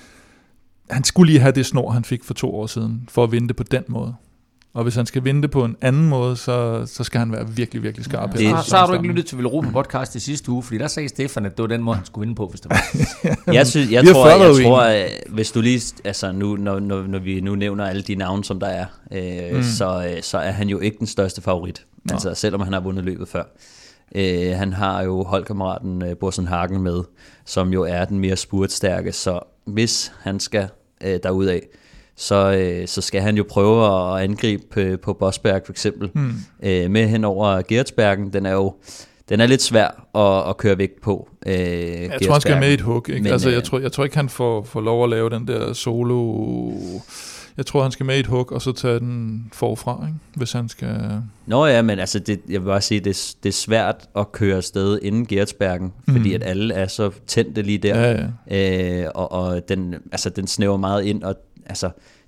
han skulle lige have det snor, han fik for to år siden, for at vinde det på den måde. Og hvis han skal vinde det på en anden måde, så, så skal han være virkelig, virkelig skarp. Ja, så, så har du ikke lyttet til Velropa Podcast i sidste uge, fordi der sagde Stefan, at det var den måde, han skulle vinde på, hvis det var. jeg, synes, jeg, tror, jeg, jeg tror, at hvis du lige, altså nu, når, når, når vi nu nævner alle de navne, som der er, øh, mm. så, så er han jo ikke den største favorit. Nå. Altså selvom han har vundet løbet før. Øh, han har jo holdkammeraten øh, Borsen Hagen med, som jo er den mere spurtstærke, så hvis han skal øh, derudad, Så, øh, så skal han jo prøve at angribe øh, på Bosberg for eksempel, hmm. øh, med hen over Gertsbergen. Den er jo den er lidt svær at, at køre væk på. Øh, jeg tror, han skal med i et hug. Ikke? Men, altså, jeg, tror, jeg tror ikke, han får, får lov at lave den der solo... Jeg tror, han skal med i et hug, og så tage den forfra, ikke? Hvis han skal... Nå ja, men altså, det, jeg vil bare sige, det, det er svært at køre afsted inden Gertsbergen, mm. fordi at alle er så tændte lige der. Ja, ja. Øh, og og den, altså, den snæver meget ind, og altså,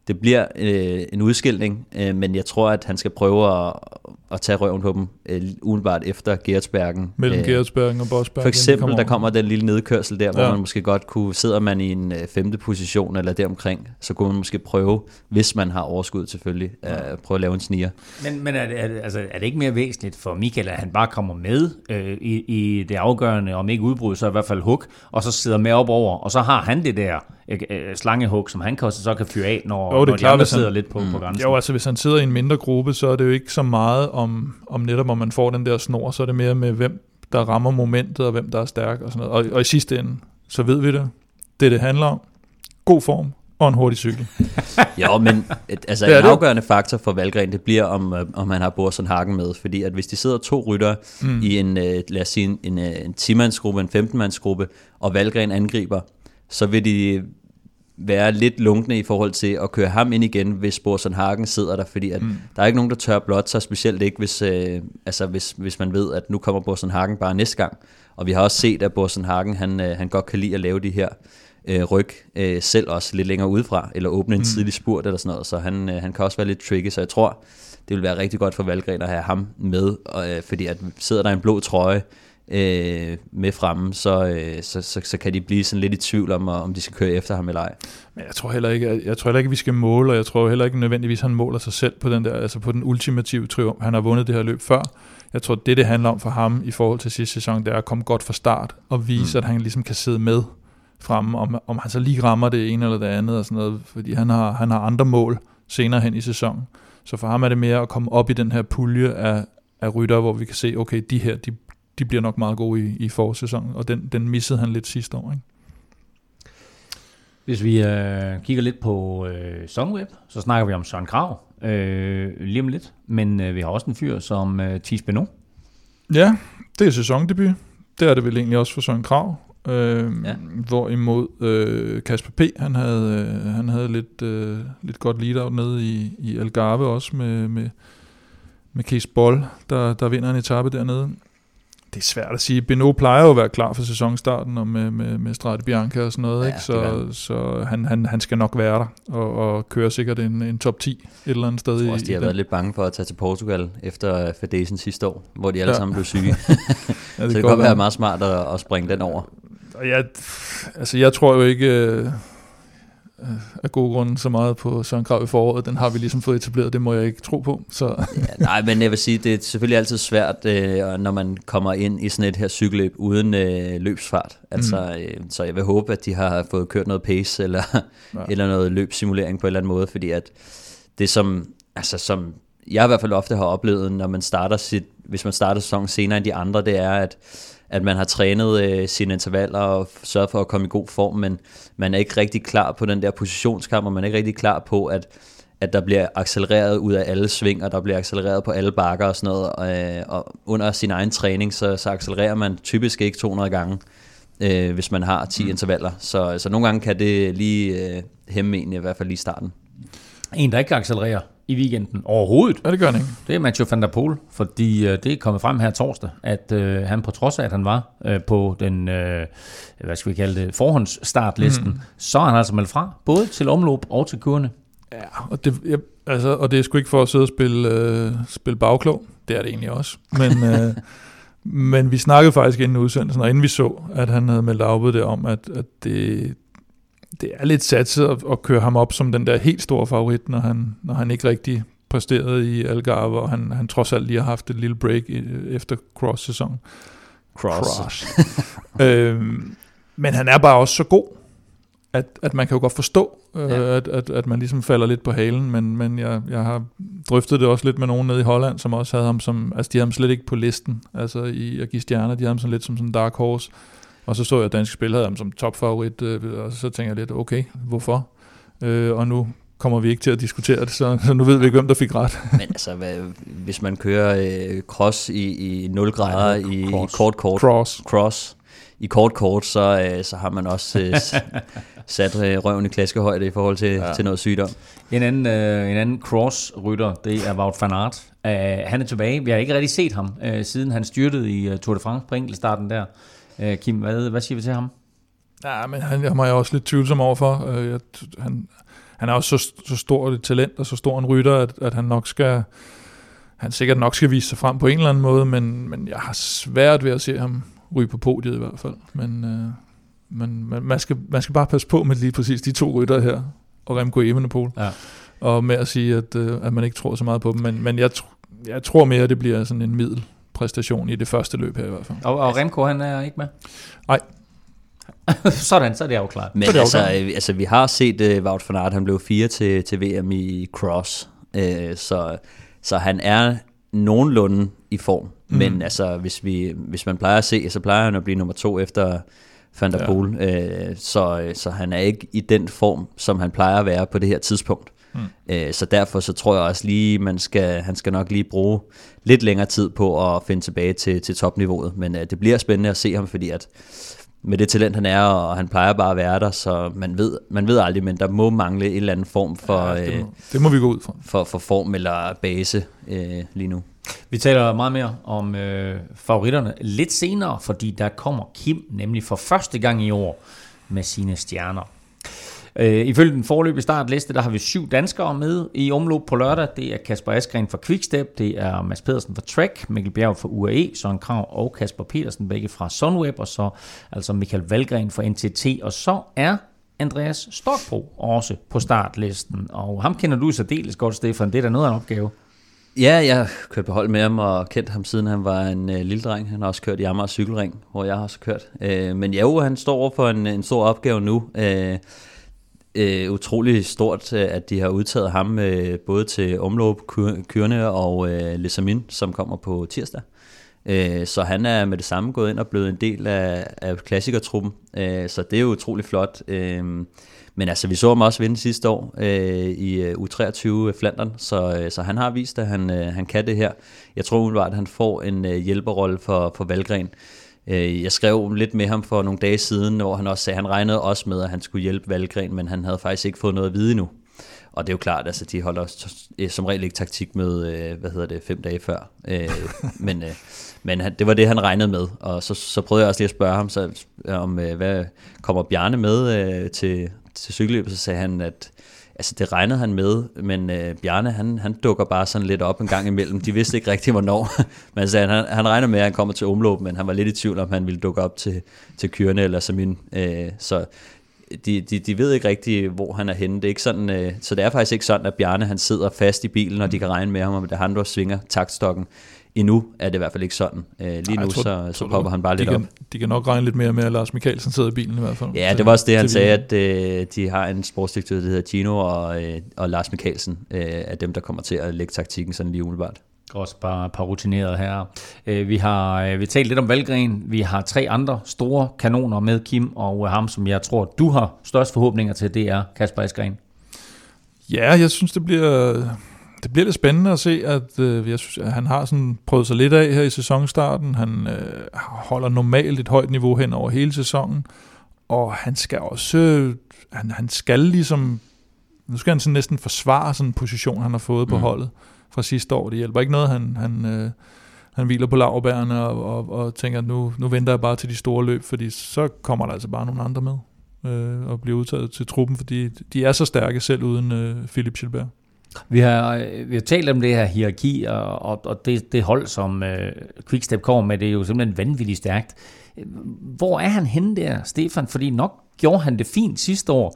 det bliver øh, en udskilning, øh, men jeg tror, at han skal prøve at, at tage røven på dem øh, umiddelbart efter Geretsbergen. Mellem øh, Geretsbergen og Bosberg. For eksempel, kommer der kommer den lille nedkørsel der, hvor ja. man måske godt kunne, sidder man i en øh, femte position eller deromkring, så kunne man måske prøve, hvis man har overskud selvfølgelig, at øh, prøve at lave en sniger. Men, men er, det, er, det, altså, er det ikke mere væsentligt for Michael, at han bare kommer med øh, i, i det afgørende, om ikke udbrud, så i hvert fald hug, og så sidder med op over, og så har han det der øh, slangehug, som han så kan fyre af, når, jo, når de klar, andre sidder han, lidt på, mm. på grænsen. Jo, altså hvis han sidder i en mindre gruppe, så er det jo ikke så meget om, om netop, om man får den der snor, så er det mere med, hvem der rammer momentet, og hvem der er stærk og sådan noget. Og, og i sidste ende, så ved vi det. Det, det handler om. God form og en hurtig cykel. Jo, men altså, en afgørende faktor for Valgren, det bliver, om, om han har Boasson Hagen med. Fordi at hvis de sidder to rytter mm. i en, lad os sige, en, en, en ti-mandsgruppe, en femten-mandsgruppe, og Valgren angriber, så vil de være lidt lunkne i forhold til at køre ham ind igen, hvis Boasson Hagen sidder der, fordi at mm. der er ikke nogen, der tør blot sig, specielt ikke, hvis, øh, altså hvis, hvis man ved, at nu kommer Boasson Hagen bare næste gang. Og vi har også set, at Boasson Hagen, han, øh, han godt kan lide at lave de her øh, ryg øh, selv også lidt længere udefra, eller åbne en mm. tidlig spurt eller sådan noget, så han, øh, han kan også være lidt tricky, så jeg tror, det vil være rigtig godt for Valgren at have ham med, øh, fordi at sidder der en blå trøje Øh, med fremme, så, øh, så, så, så kan de blive sådan lidt i tvivl om, om de skal køre efter ham eller ej. Men jeg tror heller ikke, jeg tror heller ikke, vi skal måle, og jeg tror heller ikke nødvendigvis, han måler sig selv på den der, altså på den ultimative triumf. Han har vundet det her løb før. Jeg tror, det det handler om for ham i forhold til sidste sæson, det er at komme godt fra start og vise, mm. at han ligesom kan sidde med fremme, om, om han så lige rammer det ene eller det andet og sådan noget, fordi han har, han har andre mål senere hen i sæsonen. Så for ham er det mere at komme op i den her pulje af, af rytter, hvor vi kan se, okay, de her, de de bliver nok meget gode i, i forårssæsonen, og den, den missede han lidt sidste år. Ikke? Hvis vi øh, kigger lidt på øh, Sunweb, så snakker vi om Søren Kragh øh, lige om lidt, men øh, vi har også en fyr som øh, Thies Benoit. Ja, det er sæsondebut. Det er det vel egentlig også for Søren Kragh. Øh, ja. Hvorimod øh, Kasper P., han havde, øh, han havde lidt, øh, lidt godt lead-out nede i, i Algarve også med, med, med Kees Boll, der, der vinder en etape dernede. Det er svært at sige. Benoit plejer jo at være klar for sæsonstarten og med, med, med Strade Bianca og sådan noget, ja, ikke? Så, så han, han, han skal nok være der og, og køre sikkert en, en top ti et eller andet sted. Jeg tror også, i, de har i været den. lidt bange for at tage til Portugal efter Fadesen sidste år, hvor de alle ja. sammen blev syge. ja, det så det kan godt være meget smart at, at springe den over. Og jeg, altså jeg tror jo ikke af gode grunde så meget på Søren Kragh i foråret. Den har vi ligesom fået etableret, det må jeg ikke tro på. Så. ja, nej, men jeg vil sige, det er selvfølgelig altid svært, øh, når man kommer ind i sådan et her cykelløb uden øh, løbsfart. Altså, mm. øh, så jeg vil håbe, at de har fået kørt noget pace eller, ja. eller noget løbssimulering på en eller anden måde, fordi at det som, altså som jeg i hvert fald ofte har oplevet, når man starter sit, hvis man starter sæsonen senere end de andre, det er, at at man har trænet øh, sine intervaller og sørget for at komme i god form, men man er ikke rigtig klar på den der positionskamp, og man er ikke rigtig klar på, at, at der bliver accelereret ud af alle sving, og der bliver accelereret på alle bakker og sådan noget, og, øh, og under sin egen træning, så, så accelererer man typisk ikke to hundrede gange, øh, hvis man har ti mm. intervaller. Så, så nogle gange kan det lige øh, hæmme en, i hvert fald lige i starten. En, der ikke accelererer i weekenden overhovedet. Ja, det gør han ikke. Det er Mathieu van der Poel, fordi øh, det er kommet frem her torsdag, at øh, han på trods af, at han var øh, på den, øh, hvad skal vi kalde det, forhåndsstartlisten, mm. så er han altså meldt fra, både til omløb og til kurene. Ja, og det, jeg, altså, og det er sgu ikke for at sidde og spille, øh, spille bagklog. Det er det egentlig også. Men, øh, men vi snakkede faktisk inden udsendelsen, og inden vi så, at han havde meldt afbud der om, at, at det... det er lidt satset at, at køre ham op som den der helt store favorit, når han, når han ikke rigtig præsterede i Algarve, og han, han trods alt lige har haft et lille break i, efter cross-sæsonen. Cross. cross. øhm, men han er bare også så god, at, at man kan jo godt forstå, øh, ja. at, at, at man ligesom falder lidt på halen, men, men jeg, jeg har drøftet det også lidt med nogen nede i Holland, som også havde ham som, altså de havde ham slet ikke på listen, altså i at give stjerner, de havde ham sådan lidt som sådan en dark horse. Og så så jeg, at Dansk Spil havde ham som topfavorit, øh, og så tænker jeg lidt, okay, hvorfor? Øh, og nu kommer vi ikke til at diskutere det, så, så nu ved vi ikke, hvem der fik ret. Men altså, hvad, hvis man kører øh, cross i, i nul grader i, i kort kort, cross. cross i kort kort, så, øh, så har man også øh, sat øh, røven i klaskehøjde i forhold til, ja. til noget sygdom. En anden, øh, en anden cross-rytter, det er Wout van Aert. Uh, han er tilbage. Vi har ikke rigtig set ham, uh, siden han styrtede i uh, Tour de France på enkeltstarten der. Uh, Kim, hvad, hvad siger vi til ham? Ja, men han, han er jeg også lidt tvivlsom overfor. Uh, jeg, han, han er også så, så stort et talent og så stor en rytter, at, at han nok skal, han sikkert nok skal vise sig frem på en eller anden måde, men, men jeg har svært ved at se ham ryge på podiet i hvert fald. Men, øh, men man, man, skal, man skal bare passe på med lige præcis de to rytter her, og Remco Evenepoel, ja. Og med at sige, at, øh, at man ikke tror så meget på dem. Men, men jeg, tr- jeg tror mere, at det bliver sådan en middelpræstation i det første løb her i hvert fald. Og, og Remco, han er ikke med? Nej. Sådan, så er det afklaret. Men altså, altså, vi har set uh, Wout van Aert, han blev fire til, til V M i cross, uh, så, så han er nogenlunde i form. Mm. Men altså, hvis, vi, hvis man plejer at se, så plejer han at blive nummer to efter Van der Poel, ja. uh, så, så han er ikke i den form, som han plejer at være på det her tidspunkt. Mm. Uh, så derfor så tror jeg også lige, man skal, han skal nok lige bruge lidt længere tid på at finde tilbage til, til topniveauet. Men uh, det bliver spændende at se ham, fordi at med det talent han er, og han plejer bare at være der, så man ved, man ved aldrig, men der må mangle en eller anden form for, ja, det, må, det må vi gå ud fra. For, for form eller base øh, lige nu. Vi taler meget mere om øh, favoritterne lidt senere, fordi der kommer Kim nemlig for første gang i år med sine stjerner. Øh, ifølge den foreløbige startliste, der har vi syv danskere med i omløb på lørdag. Det er Kasper Asgreen fra Quickstep, det er Mads Pedersen fra Trek, Mikkel Bjerg fra U A E, Søren Kragh og Kasper Petersen, begge fra Sunweb, og så altså Michael Valgren fra N T T, og så er Andreas Stokbro også på startlisten, og ham kender du særdeles godt, Stefan. Det er da noget af en opgave. Ja, jeg har kørt på hold med ham og kendt ham siden han var en øh, lille dreng. Han har også kørt i Amager Cykelring, hvor jeg har også kørt. Øh, men jo, han står over for en, en stor opgave nu. Øh, øh, utrolig stort, at de har udtaget ham øh, både til omløb, Kyrne og øh, Les Amin, som kommer på tirsdag. Øh, så han er med det samme gået ind og blevet en del af, af klassikertruppen. Øh, så det er jo utrolig flot. Øh, Men altså, vi så ham også vinde sidste år øh, i U treogtyve Flandern, så, øh, så han har vist, at han, øh, han kan det her. Jeg tror umiddelbart, at han får en øh, hjælperrolle for, for Valgren. Øh, jeg skrev lidt med ham for nogle dage siden, hvor han også sagde, at han regnede også med, at han skulle hjælpe Valgren, men han havde faktisk ikke fået noget at vide endnu. Og det er jo klart, altså de holder også som regel ikke taktik med, øh, hvad hedder det, fem dage før. Øh, men øh, men han, det var det, han regnede med. Og så, så prøvede jeg også lige at spørge ham, så, om øh, hvad kommer Bjarne med øh, til, til cykelløbet, så sagde han, at altså, det regnede han med, men øh, Bjarne, han, han dukker bare sådan lidt op en gang imellem. De vidste ikke rigtig, hvornår. Men så han, han regner med, at han kommer til omløb, men han var lidt i tvivl, om han ville dukke op til, til Kyrne eller Samin. Øh, så de, de, de ved ikke rigtig, hvor han er henne. Det er ikke sådan, øh, så det er faktisk ikke sådan, at Bjarne han sidder fast i bilen, og de kan regne med ham, og det er han, der svinger taktstokken. Endnu er det i hvert fald ikke sådan. Øh, lige nu, tror, så, så popper han bare lidt kan, op. De kan nok regne lidt mere med, at Lars Mikkelsen sidder i bilen i hvert fald. Ja, til, det var også det, han sagde, at øh, de har en sportsdirektør, der hedder Gino, og, øh, og Lars Mikkelsen øh, er dem, der kommer til at lægge taktikken sådan lige umiddelbart. Også bare et par rutinerede her. Øh, vi har øh, vi talt lidt om Valgren. Vi har tre andre store kanoner med, Kim, og ham, som jeg tror, du har størst forhåbninger til, det er Kasper Asgreen. Ja, jeg synes, det bliver... Det bliver lidt spændende at se, at øh, jeg synes, at han har sådan prøvet sig lidt af her i sæsonstarten. Han øh, holder normalt et højt niveau hen over hele sæsonen, og han skal også, øh, han, han skal ligesom, nu skal han sådan næsten forsvare sådan en position, han har fået på mm. holdet fra sidste år. Det hjælper ikke noget, han, han, øh, han hviler på laurbærrene og, og, og tænker, at nu, nu venter jeg bare til de store løb, fordi så kommer der altså bare nogle andre med øh, og bliver udtaget til truppen, fordi de er så stærke selv uden øh, Philippe Gilbert. Vi har, vi har talt om det her hierarki, og, og det, det hold, som øh, Quickstep kommer med, det er jo simpelthen vanvittigt stærkt. Hvor er han henne der, Stefan? Fordi nok gjorde han det fint sidste år,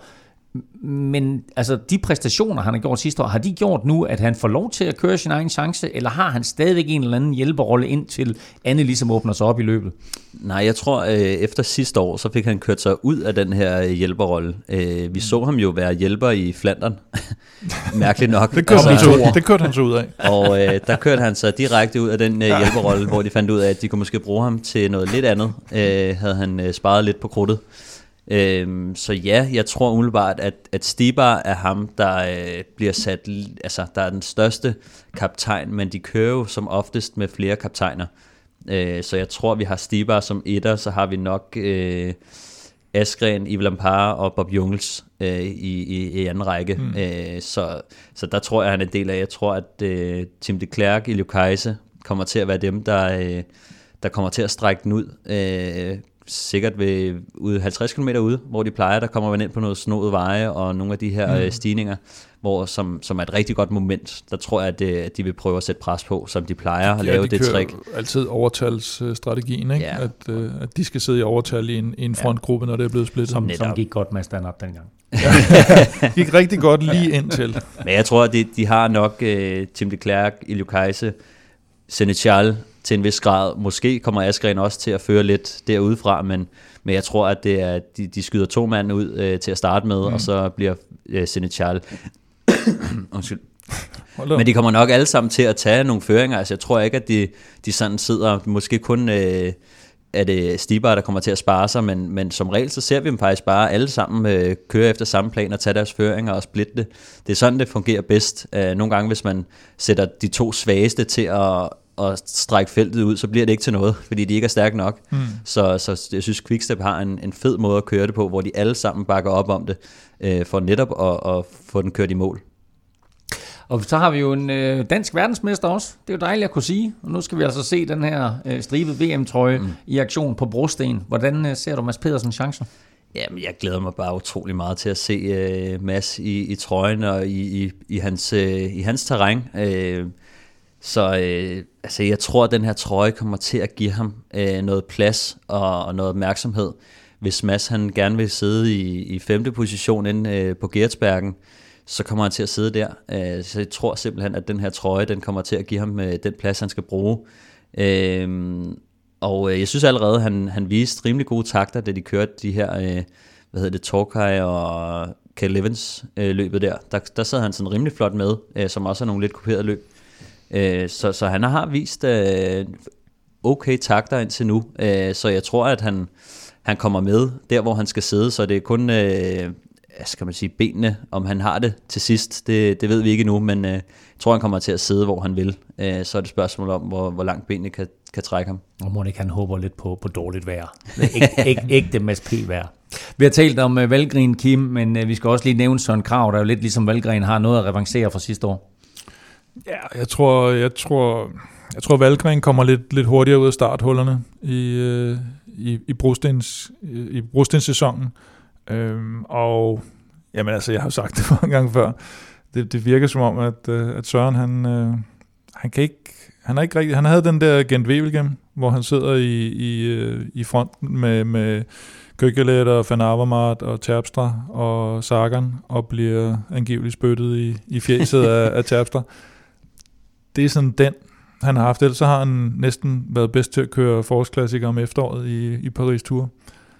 men altså de præstationer, han har gjort sidste år, har de gjort nu, at han får lov til at køre sin egen chance, eller har han stadigvæk en eller anden hjælperrolle indtil Anne ligesom åbner sig op i løbet? Nej, jeg tror, øh, efter sidste år, så fik han kørt sig ud af den her hjælperrolle. Øh, vi så ham jo være hjælper i Flandern. Mærkeligt nok. Det kørte, altså, han, så, det kørte han så ud af. Og øh, der kørte han sig direkte ud af den øh, hjælperrolle, hvor de fandt ud af, at de kunne måske bruge ham til noget lidt andet. Øh, havde han øh, sparet lidt på krudtet. Øhm, så ja, jeg tror umiddelbart, at, at Stibar er ham, der øh, bliver sat, altså der er den største kaptajn, men de kører jo som oftest med flere kaptajner. Øh, så jeg tror, vi har Stibar som etter, så har vi nok øh, Asgreen, Yves Lampard og Bob Jungels øh, i, i, i anden række. Mm. Øh, så, så der tror jeg, han er en del af. Jeg tror, at øh, Tim de Klerk, Ilio Kajse kommer til at være dem, der, øh, der kommer til at strække den ud. Øh, sikkert ved ude halvtreds kilometer ude, hvor de plejer, der kommer man ind på noget snoede veje og nogle af de her mm. stigninger, hvor som, som er et rigtig godt moment. Der tror jeg, at, det, at de vil prøve at sætte pres på, som de plejer at ja, lave de det trick. Altid overtalsstrategien, ikke? Ja. At, øh, at de skal sidde i overtal i en, i en frontgruppe, når det er blevet splittet. Som, som gik godt med stand-up dengang. Ja. Gik rigtig godt lige indtil. Men jeg tror, at de, de har nok uh, Tim de Klerk, Ilio Kajse, Senechal til en vis grad. Måske kommer Askren også til at føre lidt derudefra, men, men jeg tror, at det er, de, de skyder to mand ud uh, til at starte med, mm. og så bliver uh, Senechal... Undskyld. Men de kommer nok alle sammen til at tage nogle føringer. Altså jeg tror ikke, at de, de sådan sidder, måske kun øh, er det Stibar, der kommer til at spare sig, men, men som regel så ser vi dem faktisk bare alle sammen øh, køre efter samme plan og tage deres føringer og splitte det. Det er sådan, det fungerer bedst. Øh, nogle gange, hvis man sætter de to svageste til at, at strække feltet ud, så bliver det ikke til noget, fordi de ikke er stærke nok. Mm. Så, så jeg synes, Quickstep har en, en fed måde at køre det på, hvor de alle sammen bakker op om det, øh, for netop at, at få den kørt i mål. Og så har vi jo en øh, dansk verdensmester også. Det er jo dejligt at kunne sige. Og nu skal vi altså se den her øh, stribede V M-trøje mm. i aktion på brosten. Hvordan øh, ser du Mads Pedersens chancer? Jamen, jeg glæder mig bare utrolig meget til at se øh, Mads i, i trøjen og i, i, i, hans, øh, i hans terræn. Øh, så øh, altså, jeg tror, at den her trøje kommer til at give ham øh, noget plads og, og noget opmærksomhed. Hvis Mads han gerne vil sidde i, i femte position inde øh, på Gertsbergen, så kommer han til at sidde der. Så jeg tror simpelthen, at den her trøje, den kommer til at give ham den plads, han skal bruge. Og jeg synes allerede, at han, han viste rimelig gode takter, da de kørte de her, hvad hedder det, Torkay og Cal Evans løbet der. der. Der sad han sådan rimelig flot med, som også er nogle lidt kuperede løb. Så, så han har vist okay takter indtil nu. Så jeg tror, at han, han kommer med der, hvor han skal sidde, så det er kun... skal man sige, benene, om han har det til sidst, det, det ved vi ikke endnu, men øh, jeg tror, han kommer til at sidde, hvor han vil. Øh, så er det spørgsmål om, hvor, hvor langt benene kan, kan trække ham. Og må ikke han håber lidt på, på dårligt vejr. Ikke ægte Mads P-vejr. Vi har talt om uh, Valgren, Kim, men uh, vi skal også lige nævne Søren Kragh, der jo lidt ligesom Valgren har noget at revancere fra sidste år. Ja, jeg tror, jeg tror, jeg tror Valgren kommer lidt, lidt hurtigere ud af starthullerne i, øh, i, i, brostens, i brostens-sæsonen. Øhm, og jamen altså, jeg har jo sagt det mange gange før. Det, det virker som om, at, at Søren, han, øh, han kan ikke, han er ikke rigtig, han havde den der Gent Wevelgem, hvor han sidder i, i, i fronten med, med Køkkelet og Van Avermaet og Terpstra og Sagan, og bliver angiveligt spyttet i, i fjeset af, af Terpstra. Det er sådan den, han har haft. Ellers så har han næsten været bedst til at køre forårsklassikere om efteråret i, i Paris Tour.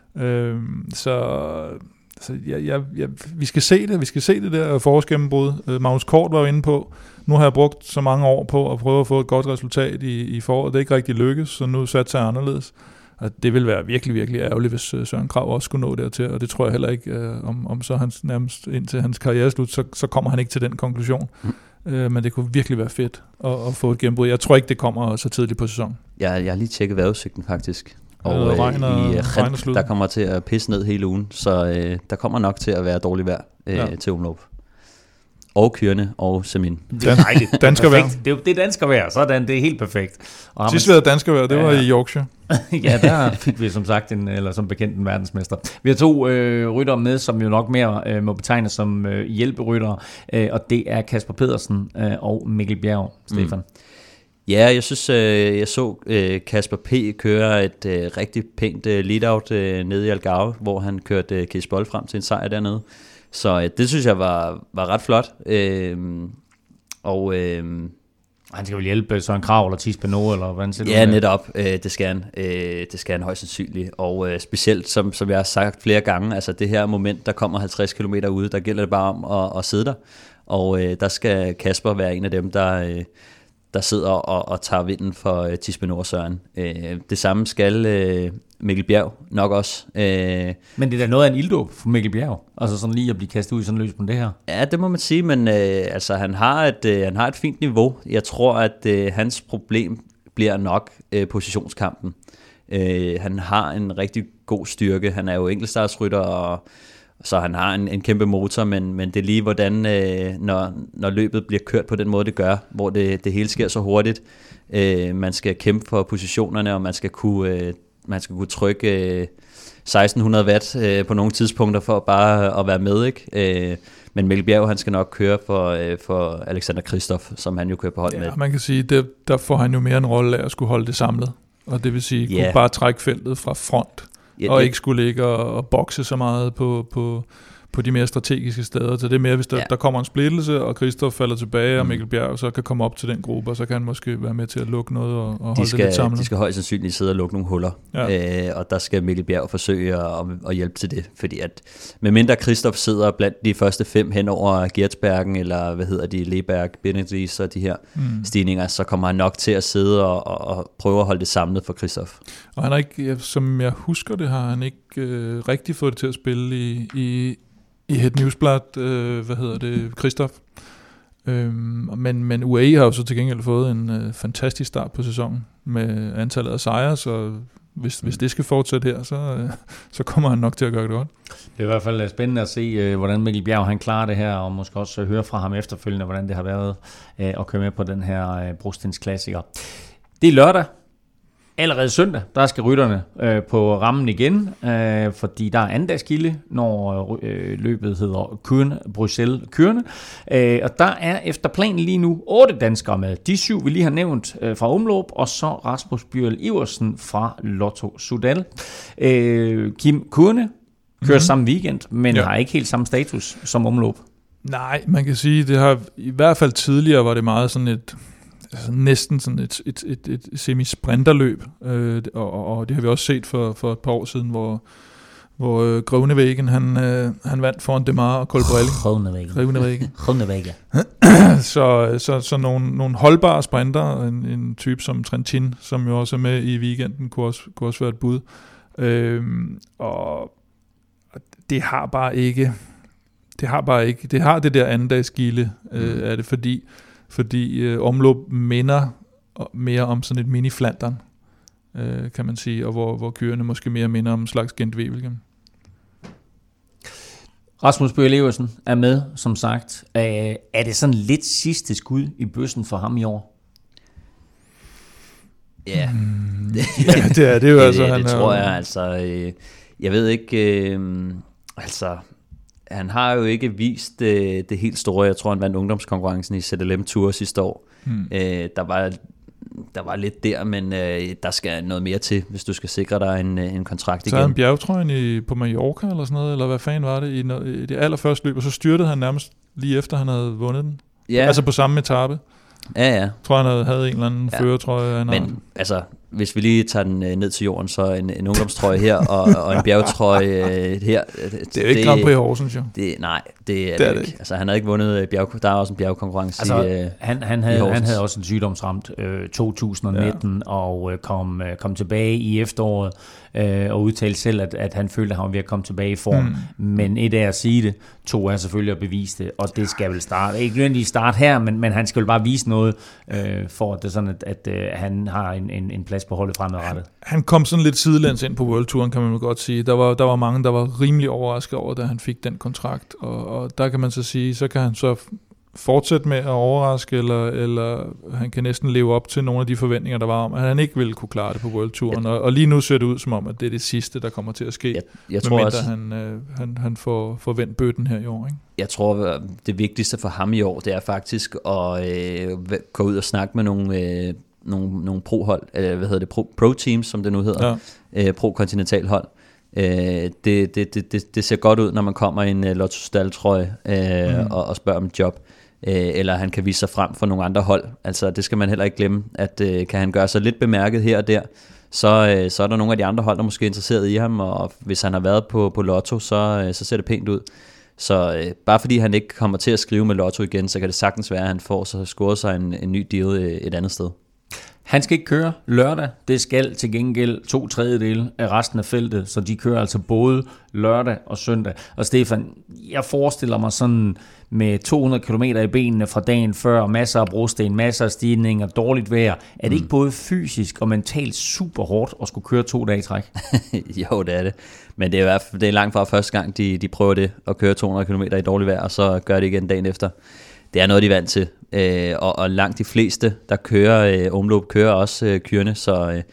Øhm, så så ja, ja, ja, vi skal se det, vi skal se det der forårsgennembrud. Øh, Magnus Kort var jo inde på, nu har jeg brugt så mange år på at prøve at få et godt resultat i, i foråret. Det er ikke rigtig lykkes, så nu satser jeg anderledes. Og det vil være virkelig, virkelig ærgerligt, hvis Søren Kragh også skulle nå dertil, og det tror jeg heller ikke, øh, om, om så hans, nærmest indtil hans karriereslut, så, så kommer han ikke til den konklusion. Mm. Øh, men det kunne virkelig være fedt at, at få et gennembrud. Jeg tror ikke, det kommer så tidligt på sæsonen. Jeg, jeg har lige tjekket vejrudsigten faktisk. Og øh, regner, i Gent, der kommer til at pisse ned hele ugen, så øh, der kommer nok til at være dårlig vejr øh, ja. til omløb. Og Kyrne og Semin. Det er dejligt. Danskervejr. Det er det danskervejr, sådan, det er helt perfekt. Sidst vi havde danskervejr, det ja, var i Yorkshire. Ja, der fik vi som sagt, en, eller som bekendt, en verdensmester. Vi har to øh, ryttere med, som jo nok mere øh, må betegnes som øh, hjælperyttere, øh, og det er Kasper Pedersen øh, og Mikkel Bjerg, Stefan. Mm. Ja, jeg synes, øh, jeg så øh, Kasper P. køre et øh, rigtig pænt øh, lead-out øh, nede i Algarve, hvor han kørte øh, Kees Boll frem til en sejr dernede. Så øh, det synes jeg var, var ret flot. Øh, og øh, han skal vel hjælpe Søren Kragh eller Thies Benoit, eller hvordan siger du? Ja, netop. Øh, det skal han. Øh, det skal han højst sandsynligt. Og øh, specielt, som, som jeg har sagt flere gange, altså det her moment, der kommer halvtreds kilometer ude, der gælder det bare om at, at sidde der. Og øh, der skal Kasper være en af dem, der... Øh, der sidder og, og tager vinden for uh, Thies Benoit og Søren. Uh, det samme skal uh, Mikkel Bjerg nok også. Uh, men det er da noget af en ilddåb for Mikkel Bjerg, altså sådan lige at blive kastet ud i sådan løs på det her. Ja, det må man sige, men uh, altså, han, har et, uh, han har et fint niveau. Jeg tror, at uh, hans problem bliver nok uh, positionskampen. Uh, han har en rigtig god styrke. Han er jo enkeltstartsrytter, og så han har en, en kæmpe motor, men, men det er lige hvordan, øh, når, når løbet bliver kørt på den måde, det gør, hvor det, det hele sker så hurtigt. Øh, man skal kæmpe for positionerne, og man skal kunne, øh, man skal kunne trykke øh, seksten hundrede watt øh, på nogle tidspunkter for bare at være med, ikke? Øh, men Mikkel Bjerg, han skal nok køre for, øh, for Alexander Kristoff, som han jo kører på hold ja, med. Man kan sige, det, der får han jo mere en rolle af at skulle holde det samlet. Og det vil sige, yeah. kunne bare trække feltet fra front, ja, og det... ikke skulle ligge og, og bokse så meget på... på på de mere strategiske steder. Så det er mere, hvis der, ja. der kommer en splittelse, og Kristoff falder tilbage, mm. og Mikkel Bjerg så kan komme op til den gruppe, og så kan han måske være med til at lukke noget og, og holde skal, det lidt samlet. De skal højst sandsynligt sidde og lukke nogle huller, ja. øh, og der skal Mikkel Bjerg forsøge at, at hjælpe til det, fordi at medmindre Kristoff sidder blandt de første fem hen over Gertsbergen, eller hvad hedder de, Leberg, Benedis og de her mm. stigninger, så kommer han nok til at sidde og, og, og prøve at holde det samlet for Kristoff. Og han har ikke, som jeg husker det, har han ikke øh, rigtig fået det til at spille i, i i Het Nieuwsblad, øh, hvad hedder det, Kristoff. Øhm, men, men U A E har jo så til gengæld fået en øh, fantastisk start på sæsonen med antallet af sejre, så hvis, hvis det skal fortsætte her, så, øh, så kommer han nok til at gøre det godt. Det er i hvert fald spændende at se, øh, hvordan Mikkel Bjerg han klarer det her, og måske også høre fra ham efterfølgende, hvordan det har været øh, at køre med på den her øh, Brostens klassiker. Det er lørdag. Allerede søndag, der skal rytterne øh, på rammen igen, øh, fordi der er andendagsgilde, når øh, løbet hedder Kuurne, Bruxelles Kuurne. Øh, og der er efter planen lige nu otte danskere med. De syv, vi lige har nævnt øh, fra Omloop, og så Rasmus Bjørl Iversen fra Lotto Soudal. Øh, Kim Kuurne kører mm-hmm. samme weekend, men ja. har ikke helt samme status som Omloop. Nej, man kan sige, det har i hvert fald tidligere var det meget sådan et... Altså næsten sådan et, et, et, et semi-sprinterløb, øh, og, og det har vi også set for, for et par år siden, hvor, hvor øh, Groenewegen, han, øh, han vandt foran Demar og Colbrelli. Groenewegen. Groenewegen. så så, så nogle, nogle holdbare sprinter, en, en type som Trentin, som jo også er med i weekenden, kunne også, kunne også være et bud. Øh, og det har bare ikke, det har bare ikke, det har det der andendagsgilde, øh, mm. er det fordi, fordi øh, omløb minder mere om sådan et mini-Flandern, øh, kan man sige, og hvor, hvor kørerne måske mere minder om en slags Gent-Wevelgem. Rasmus Bjørl Iversen er med, som sagt. Øh, er det sådan lidt sidste skud i bøssen for ham i år? Ja, mm, ja det er det jo. altså. Det, han det er, tror jeg, altså. Øh, jeg ved ikke, øh, altså... Han har jo ikke vist øh, det helt store. Jeg tror, han vandt ungdomskonkurrencen i Z L M Tour sidste år. Hmm. Øh, der, var, der var lidt der, men øh, der skal noget mere til, hvis du skal sikre dig en, en kontrakt igen. Så havde han bjergtrøjen i, på Mallorca eller sådan noget, eller hvad fanden var det, i, no, i det allerførste løb, og så styrtede han nærmest lige efter, han havde vundet den. Ja. Altså på samme etape. Ja, ja. Jeg tror, han havde, havde en eller anden ja. førertrøje. Men har... altså... Hvis vi lige tager den ned til jorden, så en, en ungdomstrøje her, og, og en bjergetrøje her. Det er jo ikke Grand Prix Horsens, jo. Det, nej, det er det, det ikke. ikke. Altså, han havde ikke vundet bjerg, der er også en bjergkonkurrence altså, i, han, han, havde, han havde også en sygdomsramt øh, to tusind nitten, ja. og øh, kom, øh, kom tilbage i efteråret, øh, og udtalte selv, at, at han følte, at han var ved at komme tilbage i form. Mm. Men et er at sige det, to er selvfølgelig at bevise det, og det skal vel starte. Ikke nødvendigvis starte her, men, men han skal vel bare vise noget, øh, for at det er sådan, at, at øh, han har en, en, en plads på holdet fremadrettet. Han kom sådan lidt sidelæns ind på World Touren, kan man godt sige. Der var, der var mange, der var rimelig overrasket over, da han fik den kontrakt, og, og der kan man så sige, så kan han så fortsætte med at overraske, eller, eller han kan næsten leve op til nogle af de forventninger, der var om, at han ikke ville kunne klare det på World Touren. Og, og lige nu ser det ud som om, at det er det sidste, der kommer til at ske, jeg, jeg tror også, han, øh, han, han får, får vendt bøtten her i år. Ikke? Jeg tror, det vigtigste for ham i år, det er faktisk at øh, gå ud og snakke med nogle... Øh, nogle, nogle pro-hold, eller hvad hedder det, pro, pro-teams, som det nu hedder, ja. øh, pro-kontinentalhold. Øh, det, det, det, det ser godt ud, når man kommer i en uh, Lotto Soudal-trøje øh, mm. og, og spørger om et job, øh, eller han kan vise sig frem for nogle andre hold. Altså, det skal man heller ikke glemme, at øh, kan han gøre sig lidt bemærket her og der, så, øh, så er der nogle af de andre hold, der måske er interesseret i ham, og hvis han har været på, på Lotto, så, øh, så ser det pænt ud. Så øh, bare fordi han ikke kommer til at skrive med Lotto igen, så kan det sagtens være, at han får så scoret sig en, en ny deal øh, et andet sted. Han skal ikke køre lørdag. Det skal til gengæld to tredjedele af resten af feltet, så de kører altså både lørdag og søndag. Og Stefan, jeg forestiller mig sådan med to hundrede kilometer i benene fra dagen før, masser af brosten, masser af stigninger, dårligt vejr. Er det ikke både fysisk og mentalt super hårdt at skulle køre to dage i træk? Jo, det er det. Men det er i hvert fald det er langt fra første gang, de, de prøver det at køre to hundrede kilometer i dårligt vejr, og så gør det igen dagen efter. Det er noget, de er vant til, øh, og, og langt de fleste, der kører øh, omløb, kører også øh, kørende, så, øh,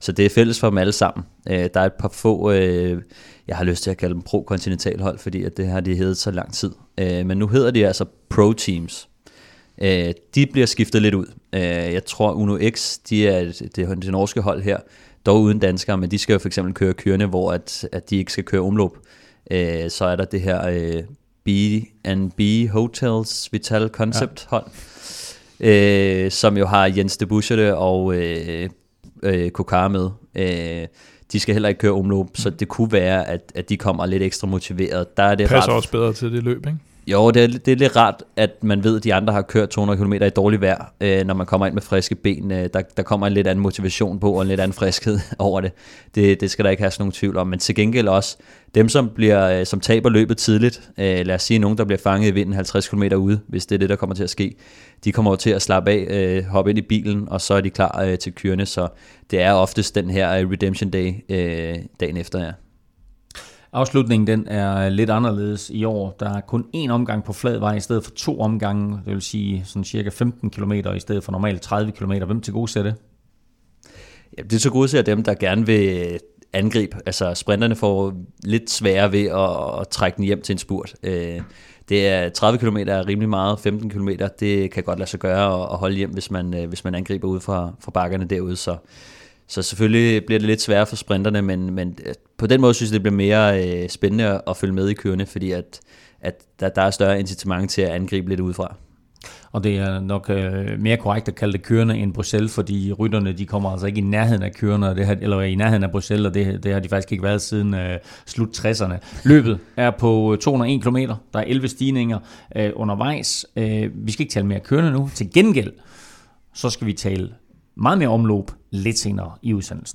så det er fælles for dem alle sammen. Øh, der er et par få, øh, jeg har lyst til at kalde dem pro-kontinentalhold, fordi at det har de heddet så lang tid. Øh, men nu hedder de altså pro-teams. Øh, de bliver skiftet lidt ud. Øh, jeg tror Uno X, de er det, det, det norske hold her, dog uden danskere, men de skal jo for eksempel køre kørende, hvor at, at de ikke skal køre omløb. Øh, så er der det her øh, B and B Hotels Vital Concept hold, ja. øh, som jo har Jens de Buscherte og øh, øh, Kokar med. Øh, de skal heller ikke køre omløb, så det kunne være, at, at de kommer lidt ekstra motiveret. Der er det passer ret, også bedre til det løb, ikke? Jo, det er, det er lidt rart, at man ved, at de andre har kørt to hundrede kilometer i dårligt vejr, øh, når man kommer ind med friske ben. Øh, der, der kommer en lidt anden motivation på, og en lidt anden friskhed over det. det. Det skal der ikke have sådan nogen tvivl om. Men til gengæld også, dem som, bliver, øh, som taber løbet tidligt, øh, lad os sige nogen, der bliver fanget i vinden halvtreds kilometer ude, hvis det er det, der kommer til at ske, de kommer jo til at slappe af, øh, hoppe ind i bilen, og så er de klar øh, til kørende. Så det er oftest den her øh, Redemption Day øh, dagen efter, ja. Afslutningen den er lidt anderledes i år. Der er kun én omgang på flad vej i stedet for to omgange. Det vil sige sådan cirka femten kilometer i stedet for normalt tredive kilometer. Hvem til gode ser det? Ja, det er så gode ser dem, der gerne vil angribe. Altså sprinterne får lidt sværere ved at, at trække den hjem til en spurt. Det er tredive kilometer er rimelig meget. femten kilometer, det kan godt lade sig gøre at holde hjem, hvis man, hvis man angriber ud fra, fra bakkerne derude. Så Så selvfølgelig bliver det lidt sværere for sprinterne, men, men på den måde synes jeg, det bliver mere øh, spændende at følge med i kørende, fordi at, at der, der er større incitament til at angribe lidt udefra. Og det er nok øh, mere korrekt at kalde det kørende end Bruxelles, fordi rytterne de kommer altså ikke i nærheden af kørende, det har, eller i nærheden af Bruxelles, og det, det har de faktisk ikke været siden øh, slut tresserne. Løbet er på to hundrede og en kilometer, der er elleve stigninger øh, undervejs. Øh, vi skal ikke tale mere kørende nu. Til gengæld, så skal vi tale meget mere omløb lidt senere i udsendelsen.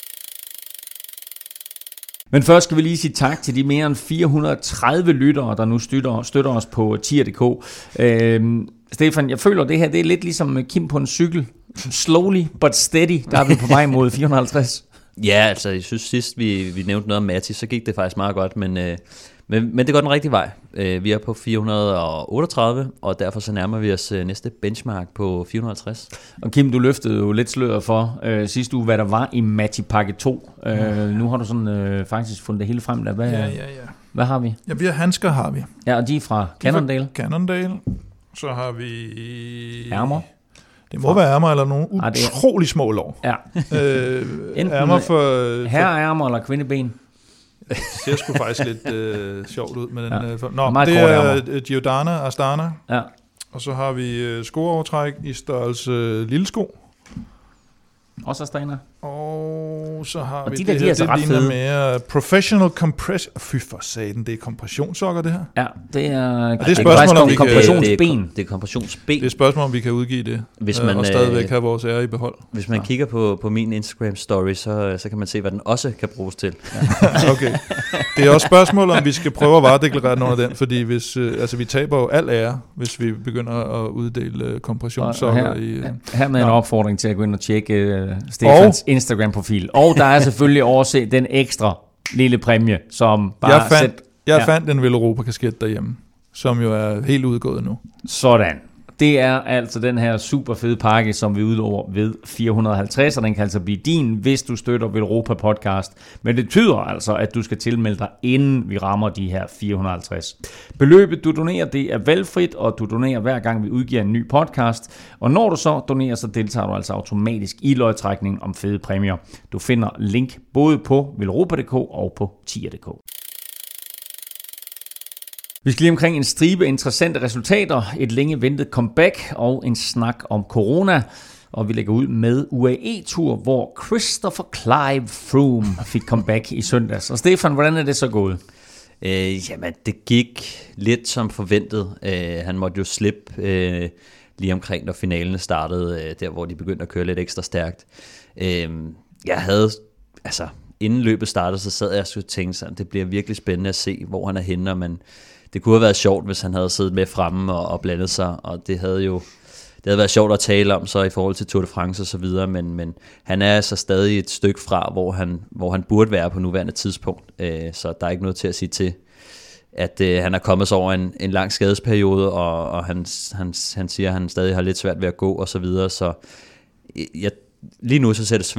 Men først skal vi lige sige tak til de mere end fire hundrede og tredive lyttere, der nu støtter, støtter os på tier punktum d k. Øhm, Stefan, jeg føler, at det her det er lidt ligesom Kim på en cykel. Slowly but steady, der er vi på vej mod fire hundrede og halvtreds. Ja, altså jeg synes sidst vi, vi nævnte noget om Matti, så gik det faktisk meget godt, men, øh, men, men det går den rigtige vej. Øh, vi er på fire hundrede og otteogtredive, og derfor så nærmer vi os øh, næste benchmark på fire hundrede og halvtreds. Og Kim, du løftede jo lidt sløret for øh, sidste uge, hvad der var i Matti pakke to. Øh, nu har du sådan øh, faktisk fundet det hele frem der. Hvad, ja, ja, ja. Hvad har vi? Ja, vi har handsker, har vi. Ja, og de er fra Cannondale. Cannondale. Så har vi ærmer. Det må fra... være ærmer eller nogle utrolig er... små lår. Ja. øh, ærmer for herreærmer eller kvindeben. Det ser sgu faktisk lidt øh, sjovt ud med den. Ja. Øh, for... Nå, det er Giordano Astana. Ja. Og så har vi øh, skoovertræk i størrelse øh, lille sko. Også Astana. Og så har og vi de det der, her, de er det ret ligner fede. mere professional compression. Fy for satan, det er kompressionssokker det her. Ja, det er, og det er spørgsmål, om vi kompressionsben. Det er, det er kompressionsben. Det er spørgsmål, om vi kan udgive det, hvis man, og stadigvæk have vores ære i behold. Hvis man ja. kigger på, på min Instagram story, så, så kan man se, hvad den også kan bruges til. Ja. Okay. Det er også spørgsmål, om vi skal prøve at varedeklarere nogle af den, fordi hvis, øh, altså, vi taber jo al ære, hvis vi begynder at uddele øh, kompressionssokker. Her, i, øh, her med en opfordring til at gå ind og tjekke øh, Stefans og, Instagram-profil. Og der er selvfølgelig også den ekstra lille præmie, som bare... Jeg fandt, sæt, jeg ja. fandt en Veloropa-kasket derhjemme, som jo er helt udgået nu. Sådan. Det er altså den her super fede pakke, som vi udlover ved fire hundrede og halvtreds, og den kan altså blive din, hvis du støtter Veloropa podcast. Men det betyder altså, at du skal tilmelde dig, inden vi rammer de her fire hundrede og halvtreds. Beløbet, du donerer, det er valgfrit, og du donerer hver gang, vi udgiver en ny podcast. Og når du så donerer, så deltager du altså automatisk i lodtrækningen om fede præmier. Du finder link både på veloropa punktum d k og på tier punktum d k. Vi skal lige omkring en stribe interessante resultater, et længe ventet comeback og en snak om corona. Og vi lægger ud med U A E-tur, hvor Christopher Clive Froome fik comeback i søndags. Og Stefan, hvordan er det så gået? Øh, jamen, det gik lidt som forventet. Øh, han måtte jo slippe øh, lige omkring, når finalen startede, øh, der hvor de begyndte at køre lidt ekstra stærkt. Øh, jeg havde, altså, inden løbet startede, så sad jeg og tænkte sådan, det bliver virkelig spændende at se, hvor han er henne, men det kunne have været sjovt, hvis han havde siddet med fremme og, og blandet sig, og det havde jo det havde været sjovt at tale om så i forhold til Tour de France og så videre, men, men han er altså stadig et stykke fra, hvor han, hvor han burde være på nuværende tidspunkt, øh, så der er ikke noget til at sige til, at øh, han er kommet sig over en, en lang skadesperiode, og, og han, han, han siger, at han stadig har lidt svært ved at gå og så videre, så jeg, lige nu så ser det svært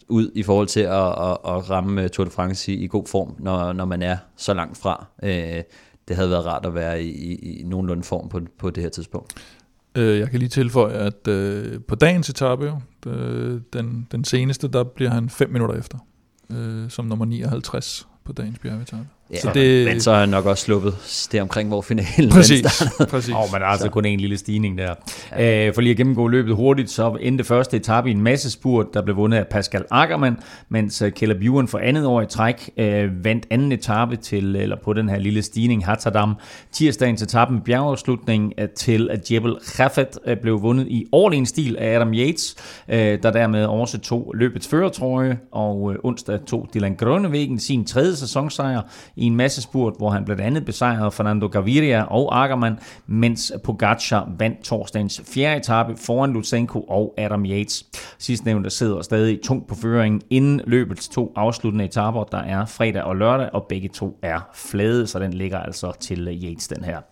ud i forhold til at, at, at ramme Tour de France i, i god form, når, når man er så langt fra. Øh, det havde været rart at være i, i, i nogenlunde form på, på det her tidspunkt. Jeg kan lige tilføje, at øh, på dagens etape, jo, øh, den, den seneste, der bliver han fem minutter efter, øh, som nummer nioghalvtreds på dagens bjergetape. Ja, så det, men så har han nok også sluppet det omkring, hvor finalen præcis, præcis. Oh, men der er altså så. kun en lille stigning der. Ja. Æh, for lige at gennemgå løbet hurtigt, så endte første etape i en masse spurt, der blev vundet af Pascal Ackermann, mens Caleb Ewan for andet år i træk øh, vandt anden etape til, eller på den her lille stigning, Hatterdam. Tirsdagens etape med bjergafslutningen til Jebel Khaffet øh, blev vundet i overlegen-stil af Adam Yates, øh, der dermed også tog løbets førertrøje, og øh, onsdag tog Dylan Groenewegen sin tredje sæsonsejr i en masse spurt, hvor han blandt andet besejrede Fernando Gaviria og Ackermann, mens Pogačar vandt torsdagens fjerde etape foran Lutsenko og Adam Yates. Sidstnævnte sidder stadig tungt på føringen inden løbets to afsluttende etaper, der er fredag og lørdag, og begge to er flade, så den ligger altså til Yates, den her.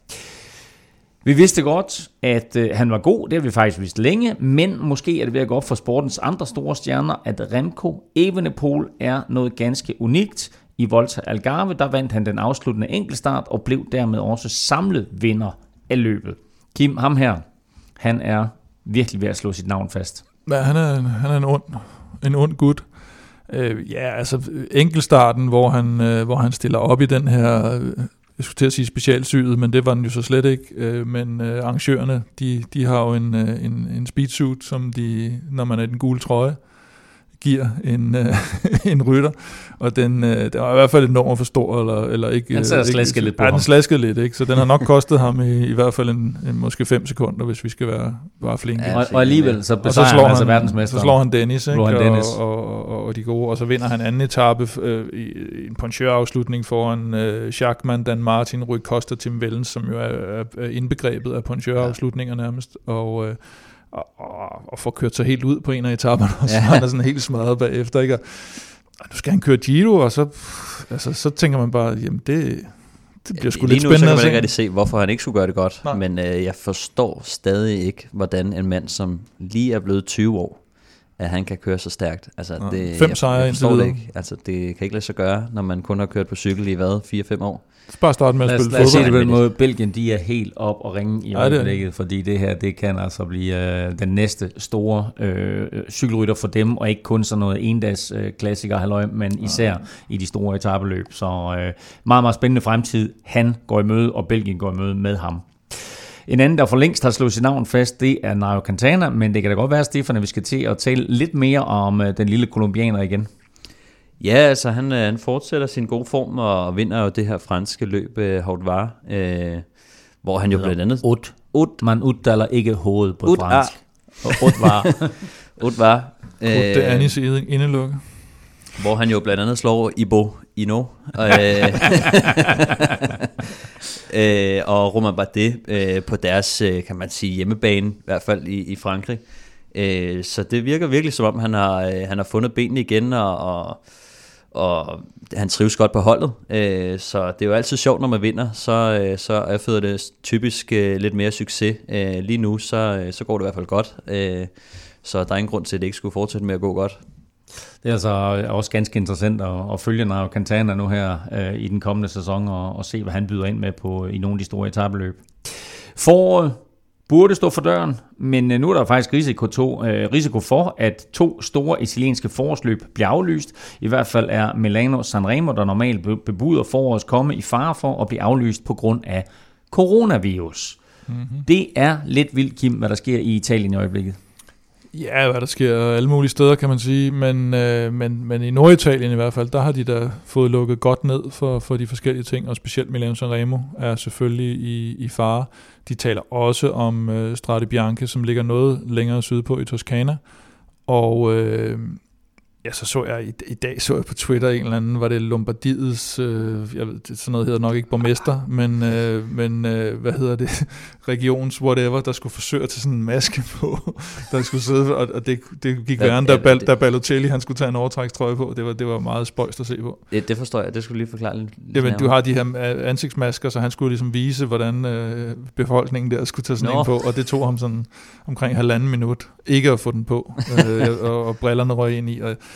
Vi vidste godt, at øh, han var god, det har vi faktisk vidst længe, men måske er det ved at gå op for sportens andre store stjerner, at Remco Evenepoel er noget ganske unikt. I Volta Algarve, der vandt han den afsluttende enkeltstart og blev dermed også samlet vinder af løbet. Kim, ham her, han er virkelig ved at slå sit navn fast. Ja, han er, han er en ond, en ond gut. Øh, ja, altså enkeltstarten, hvor han, øh, hvor han stiller op i den her, øh, jeg skulle til at sige specialsyet, men det var den jo så slet ikke. Øh, men øh, arrangørerne, de, de har jo en, øh, en, en speedsuit, som de, når man er i den gule trøje, giver en, øh, en rytter, og den, øh, den var i hvert fald et nummer for stor, eller, eller ikke. Den så slaskede lidt på ja, ham. den slaskede lidt, ikke? Så den har nok kostet ham i, i hvert fald en, en, måske fem sekunder, hvis vi skal være bare flinke. Ja, og, og alligevel så besejrer så slår han altså han, verdensmester. Så slår han Dennis, ikke? Han Dennis. Og, og, og, og de gode, og så vinder han anden etape øh, i, i en poncheur-afslutning foran øh, Schachmann, Dan Martin, Rui Costa, Tim Wellens, som jo er, er indbegrebet af poncheur-afslutninger nærmest, og øh, Og, og, og får kørt sig helt ud på en af etaperne, og så ja. Han er sådan helt smadret bagefter, ikke? Og, og nu skal han køre Giro, og så, altså, så tænker man bare, jamen det, det bliver sgu ja, lidt spændende. Lige nu så kan man ikke rigtig se, hvorfor han ikke skulle gøre det godt, Nej. men øh, jeg forstår stadig ikke, hvordan en mand, som lige er blevet tyve år, at han kan køre så stærkt. Altså, Nej. det, Fem jeg, sejre jeg forstår indtil det ikke. Altså, det kan ikke lade sig gøre, når man kun har kørt på cykel i hvad, fire fem år. Bare starte med at lad os, spille lad os fodbold. sige det på den måde, Belgien, de er helt op og ringe i øjeblikket, ja, fordi det her, det kan altså blive øh, den næste store øh, cykelrytter for dem, og ikke kun sådan noget endags øh, klassiker, halløj, men især ja. I de store etapeløb. Så øh, meget, meget spændende fremtid. Han går i møde, og Belgien går i møde med ham. En anden, der for længst har slået sit navn fast, det er Nairo Quintana, men det kan da godt være, Stefan, at vi skal til at tale lidt mere om øh, den lille kolumbianer igen. Ja, altså han, han fortsætter sin gode form og vinder jo det her franske løb uh, Haute Var, uh, hvor han jo blandt andet... Ut. Ut. Man udtaler ikke hovedet på Ut fransk. Ut var. Ut var. Uh, det er Anis indelukke. Hvor han jo blandt andet slår Ibo Ino. Og, uh, og Romain Bardet uh, på deres, uh, kan man sige, hjemmebane, i hvert fald i, i Frankrig. Uh, så det virker virkelig som om, han har, uh, han har fundet benene igen, og... og og han trives godt på holdet, øh, så det er jo altid sjovt, når man vinder, så, øh, så er det typisk øh, lidt mere succes. Øh, lige nu, så, øh, så går det i hvert fald godt, øh, så der er ingen grund til, at det ikke skulle fortsætte med at gå godt. Det er altså også ganske interessant at, at følge Nairo Quintana nu her øh, i den kommende sæson, og, og se, hvad han byder ind med på i nogle af de store etapeløb. Foråret burde stå for døren, men nu er der faktisk risiko, to, øh, risiko for, at to store italienske forårsløb bliver aflyst. I hvert fald er Milano Sanremo, der normalt bebuder forårets komme, i fare for at blive aflyst på grund af coronavirus. Mm-hmm. Det er lidt vildt, Kim, hvad der sker i Italien i øjeblikket. Ja, hvad der sker alle mulige steder, kan man sige, men, øh, men, men i Norditalien i hvert fald, der har de da fået lukket godt ned for, for de forskellige ting, og specielt Milano Sanremo er selvfølgelig i, i fare. De taler også om øh, Strade Bianche, som ligger noget længere sydpå i Toscana, og øh, ja, så så jeg i, i dag så jeg på Twitter en eller anden, var det Lombardiets, øh, jeg ved, det, sådan noget hedder nok ikke borgmester, men, øh, men øh, hvad hedder det, regions whatever, der skulle forsøge at tage sådan en maske på, der skulle sidde, og, og det, det gik værre, da, Bal, da Balotelli, han skulle tage en overtrækstrøje på, det var, det var meget spøjst at se på. Det, det forstår jeg, det skulle lige forklare lidt. Det, men, du har de her ansigtsmasker, så han skulle ligesom vise, hvordan øh, befolkningen der skulle tage sådan Nå. en på, og det tog ham sådan omkring halvanden minut, ikke at få den på, øh, og, og brillerne røg ind i, og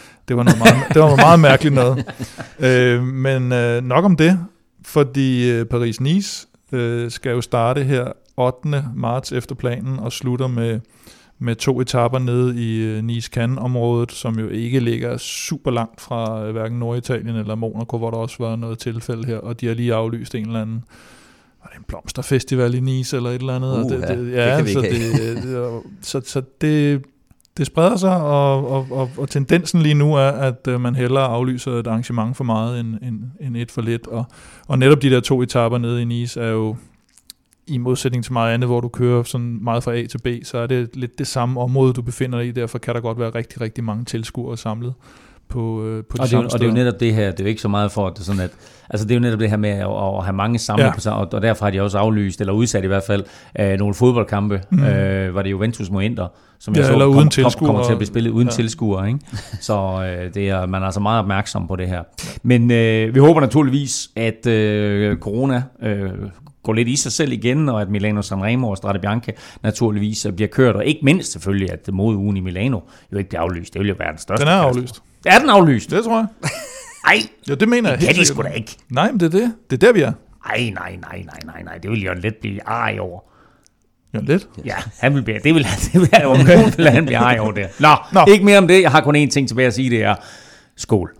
Det var noget meget, det var noget meget mærkeligt noget. Øh, men øh, nok om det, fordi øh, Paris-Nice øh, skal jo starte her ottende marts efter planen og slutter med, med to etaper nede i øh, Nice-Cannes-området, som jo ikke ligger super langt fra øh, hverken Norditalien eller Monaco, hvor der også var noget tilfælde her, og de har lige aflyst en eller anden, var det en blomsterfestival i Nice eller et eller andet? Uh, og det, ja, det, ja, det kan vi så ikke det, det, så, så det, det spreder sig, og, og, og, og tendensen lige nu er, at øh, man hellere aflyser et arrangement for meget end, end, end et for lidt, og, og netop de der to etaper nede i Nice er jo i modsætning til meget andet, hvor du kører sådan meget fra A til B, så er det lidt det samme område, du befinder dig i. Derfor kan der godt være rigtig, rigtig mange tilskuere samlet på, øh, på de og, samme det, og det er jo netop det her, det er jo ikke så meget for, at det sådan at, altså det er jo netop det her med at, at have mange samlet ja. på sig, og, og derfor har de også aflyst, eller udsat i hvert fald, øh, nogle fodboldkampe, mm. øh, var det Juventus mod Inter, som ja, jeg så kom, kom, kom, kommer til at blive spillet uden ja. tilskuere, ikke? Så øh, det er, man er altså meget opmærksom på det her. Men øh, vi håber naturligvis, at øh, corona øh, går lidt i sig selv igen, og at Milano Sanremo og Strade Bianche naturligvis bliver kørt, og ikke mindst selvfølgelig, at modeugen i Milano jo ikke bliver aflyst. Det vil jo være den største. Den er aflyst. Er den aflyst? Det tror jeg. Ej, jo, det mener jeg det helt kan de sikkert. sgu da ikke. Nej, men det er det. Det er der, vi er. Ej, nej, nej, nej, nej, nej. Det vil jo let blive arg over. Ja, lidt. Ja, han vil blive, det vil han, det vil han, om nogen vil han blive arg over det. Nå, Nå, ikke mere om det. Jeg har kun én ting tilbage at sige, det er skål.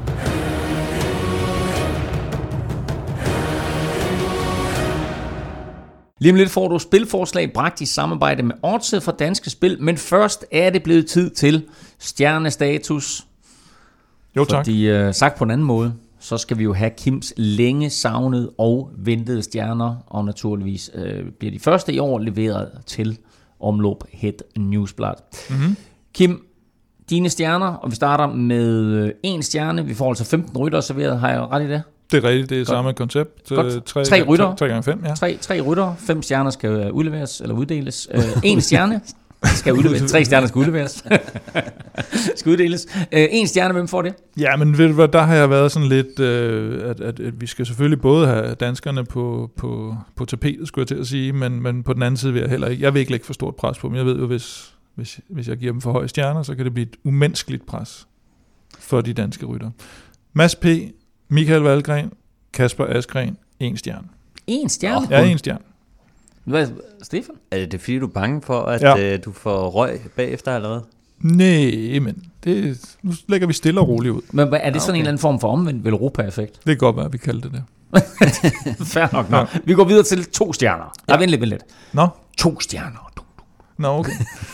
Lige om lidt får du spilforslag bragt i samarbejde med Odset fra Danske Spil, men først er det blevet tid til stjernestatus. Jo, tak. Fordi øh, sagt på en anden måde, så skal vi jo have Kims længe savnede og ventede stjerner, og naturligvis øh, bliver de første i år leveret til Omlop Het Newsblad. Mm-hmm. Kim, dine stjerner, og vi starter med en stjerne. Vi får altså femten rytter serveret, har jeg ret i det? Det er rigtigt, det er Godt. Samme koncept. Godt. Tre, tre rytter. tre gange fem, ja. Tre, tre rytter, fem stjerner skal udleveres, eller uddeles. Øh, en stjerne skal udleveres, tre stjerner skal udleveres. skal uddeles. Øh, en stjerne, hvem får det? Ja, men ved du hvad, der har jeg været sådan lidt, øh, at, at, at vi skal selvfølgelig både have danskerne på, på, på tapetet, skulle jeg til at sige, men, men på den anden side vil jeg heller ikke, jeg vil ikke lægge for stort pres på dem. Jeg ved jo, hvis, hvis, hvis jeg giver dem for høje stjerner, så kan det blive et umenneskeligt pres for de danske rytter. Mads P., Michael Valgren, Kasper Askren, en stjerne. En stjerne? Ja, en stjerne. Hvad, Stefan? Er det fordi, du er bange for, at ja. øh, du får røg bagefter allerede? Nej, men det, nu lægger vi stille og roligt ud. Men er det sådan okay. en eller anden form for omvendt Velropa-effekt? Det kan godt være, at vi kalder det det. Fair nok. Nå. Ja. Vi går videre til to stjerner. Ja, vent lidt, vent lidt. Nå? To stjerner. Nå, okay.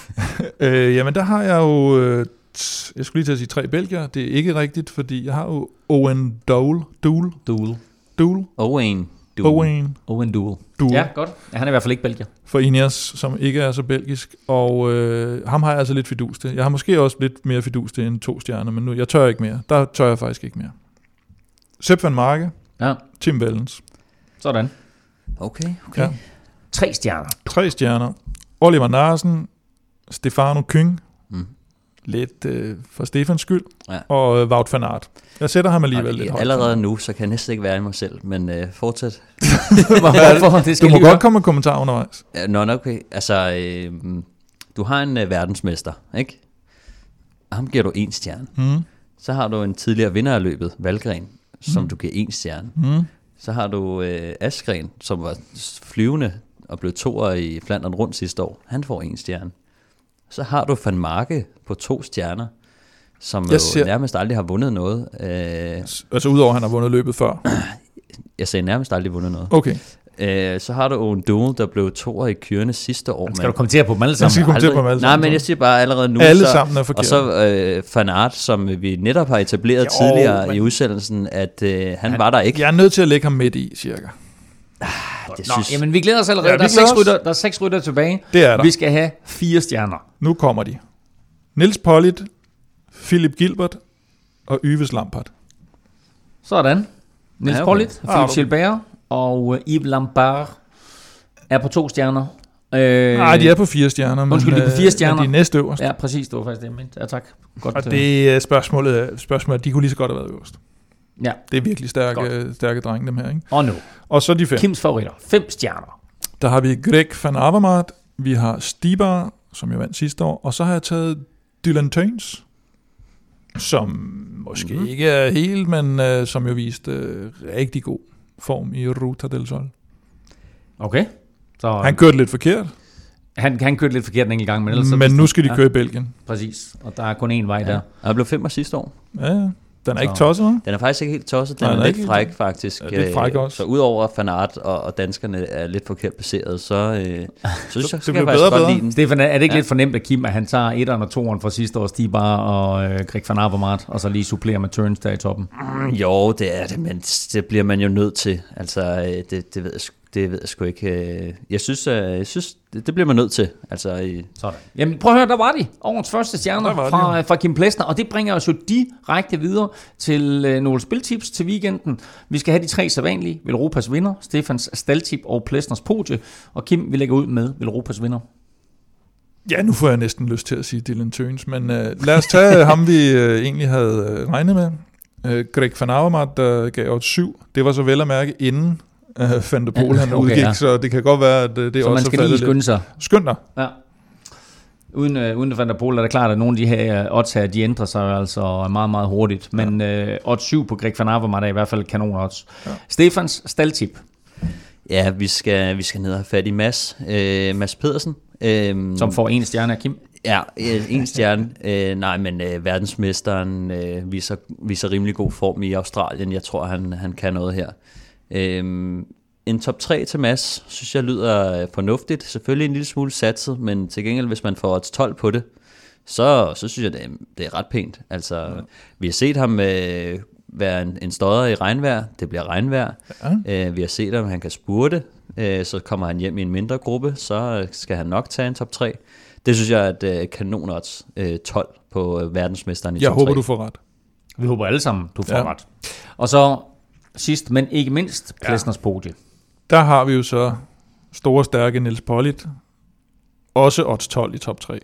øh, jamen, der har jeg jo... Øh, jeg skulle lige til at sige tre belgier. Det er ikke rigtigt, fordi jeg har jo Owen Doule. Doule. Doule. Doule. Owen Doule. Owen. Owen Doule. Doule. Ja, godt. Ja, han er i hvert fald ikke belgier. For Ineos, som ikke er så belgisk. Og øh, ham har jeg altså lidt fidus til. Jeg har måske også lidt mere fidus til end to stjerner, men nu, jeg tør ikke mere. Der tør jeg faktisk ikke mere. Sepp van Marke. Ja. Tim Wellens. Sådan. Okay, okay. Ja. Tre stjerner. Tre stjerner. Oliver Narsen. Stefano Küng. Mm. Lidt øh, for Stefans skyld. Ja. Og øh, Wout van Aert. Jeg sætter ham alligevel okay, lidt højt. Allerede nu, så kan jeg næsten ikke være i mig selv, men øh, fortsæt. Hvorfor? Det skal du må lige godt høre. komme med kommentarer undervejs. Ja, nå, okay. Altså, øh, du har en øh, verdensmester, ikke? Ham giver du en stjerne. Mm. Så har du en tidligere vinder af løbet, Valgren, som Mm. du giver en stjerne. Mm. Så har du øh, Askren, som var flyvende og blev toer i Flandern rundt sidste år. Han får en stjerne. Så har du Van Marke på to stjerner, som Jeg jo ser- nærmest aldrig har vundet noget. Øh, Altså udover at han har vundet løbet før. jeg sagde nærmest aldrig vundet noget. Okay. Øh, så har du Owen Doule, der blev toer i Kyrene sidste år. Skal du kommentere på dem alle Jeg sammen? skal kommentere på dem alle Nej, sammen. men jeg siger bare allerede nu. Alle så, sammen er forkerte. Og så øh, Van Aert, som vi netop har etableret Jo, tidligere men- i udsendelsen, at øh, han, han var der ikke. Jeg er nødt til at lægge ham midt i, cirka. Det Nå, synes, jamen vi glæder os allerede. Ja, vi der, er glæder seks os. rytter, der er seks rytter tilbage. Det er der. Vi skal have fire stjerner. Nu kommer de. Niels Pollitt, Philip Gilbert og Yves Lampert. Sådan. Niels Ja, ja, okay. Pollitt, Ah, Philip okay. Gilbert og uh, Yves Lampard er på to stjerner. Øh, Nej, de er på fire stjerner. Men, undskyld, de er på fire øh, stjerner. Men de er næste øverst. Ja, præcis. Det var faktisk det, jeg mente. Ja, tak. Godt. Og øh, det er spørgsmålet, spørgsmålet, de kunne lige så godt have været øverst. Ja. Det er virkelig stærke, stærke drenge, dem her. Ikke? Og nu. Og så de fem. Kims favoritter. Fem stjerner. Der har vi Greg van Avermaet, vi har Stibar, som jeg vandt sidste år, og så har jeg taget Dylan Teuns. som måske Mhm. ikke er helt, men øh, som jo viste øh, rigtig god form i Ruta del Sol. Okay. Så Han kørte lidt forkert, han, han kørte lidt forkert en enkelt gang, men ellers så men vidste nu han- skal de ja, køre i Belgien. Præcis, og der er kun én vej Ja. der. Og jeg blev femmer sidste år. Ja, ja. Den er ikke Så- tosset, hva'? Den er faktisk ikke helt tosset, den Nej, er, den er lidt ikke fræk helt- faktisk. Ja, lidt fræk Øh, også. Så udover at Van Aert og, og danskerne er lidt forkert placeret, så, øh, så synes jeg, det så kan bliver jeg faktisk bedre og godt bedre. lide den. Stefan, er det ikke Ja. lidt fornemt at Kim, at han tager etteren og toeren fra sidste års Stibar og øh, Greg van Avermaet, og så lige supplerer med turns der i toppen? Mm, jo, det er det, men det bliver man jo nødt til. Altså, øh, det, det ved jeg sgu- det ved jeg sgu ikke. øh. Jeg synes, øh, jeg synes det, det bliver man nødt til. Altså, i- Sådan. Jamen prøv at høre, der var de. Årets første stjerner Der var de fra, jo. fra Kim Plesner, og det bringer os jo direkte videre til øh, nogle spiltips til weekenden. Vi skal have de tre sædvanlige. Velropas vinder, Stefans staldtip og Plesners podie. Og Kim, vi lægger ud med Velropas vinder. Ja, nu får jeg næsten lyst til at sige Dylan Tøns, men øh, lad os tage ham, vi øh, egentlig havde øh, regnet med. Øh, Greg van Avermaet, der gav odd syv. Det var så vel at mærke inden øh, Van der Poel, han Okay, udgik, ja. så det kan godt være, at øh, det Så også man skal er faldet lige skynde sig. lidt. Skynd dig. Ja. Uden, øh, uden Van der Poel er det klart, at nogle af de her odds her, de ændrer sig jo altså meget, meget hurtigt. Men øh, odds syv på Greg van Avermaet er i hvert fald kanon odds. Ja. Stefans staldtip. ja, vi skal, vi skal ned og have fat i Mads, øh, Mads Pedersen. Øh, Som får en stjerne af Kim. Ja, øh, en stjerne. øh, nej, men øh, verdensmesteren øh, viser, viser rimelig god form i Australien. Jeg tror, han, han kan noget her. Øh, en top tre til Mads, synes jeg lyder øh, fornuftigt. Selvfølgelig en lille smule satset, men til gengæld, hvis man får odds tolv på det, så, så synes jeg, det er, det er ret pænt. Altså, ja. Vi har set ham øh, være en, en stodder i regnvejr. Det bliver regnvejr. Ja. Øh, vi har set ham, han kan spurte. Øh, så kommer han hjem i en mindre gruppe, så skal han nok tage en top tre. Det synes jeg er et øh, kanon odds, øh, tolv på øh, verdensmesteren i Jeg top håber, tre. du får ret. Vi håber alle sammen, du får Ja. ret. Og så sidst, men ikke mindst, Plesners podie. Der har vi jo så store, stærke Niels Pollitt. Også odds tolv i top tre.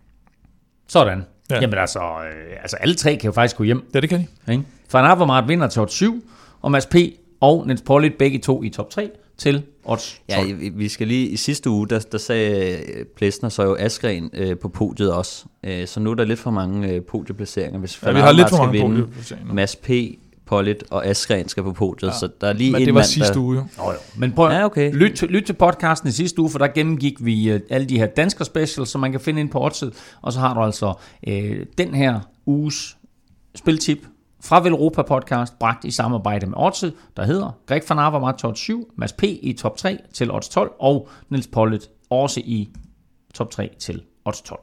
Sådan. Ja. Ja. Jamen altså, øh, altså, alle tre kan jo faktisk gå hjem. Ja, det kan de. Ikke? Van Avermaet vinder til odds syv, og Mads P. og Niels Pollitt begge to i top tre til odds tolv. Ja, vi- vi skal lige i sidste uge, der, der sagde øh, Plesner så jo Askren øh, på podiet også. Øh, så nu er der lidt for mange øh, podieplaceringer. Hvis Ja, Van vi har lidt for Avermaet skal mange vinde, podieplaceringer. Mads P., Pollitt og Askren skal på podiet, ja. Så der er lige Men en det var mand, sidste der... uge jo. Nå, jo. Men prøv Ja, okay. lyt, til, lyt til podcasten i sidste uge, for der gennemgik vi øh, alle de her dansker specials, som man kan finde ind på oddset, og så har du altså øh, den her uges spiltip fra Velropa podcast, bragt i samarbejde med oddset, der hedder Greg van Avermaet til odds syv, Mads P. i top tre til odds tolv, og Niels Pollitt også i top tre til odds tolv.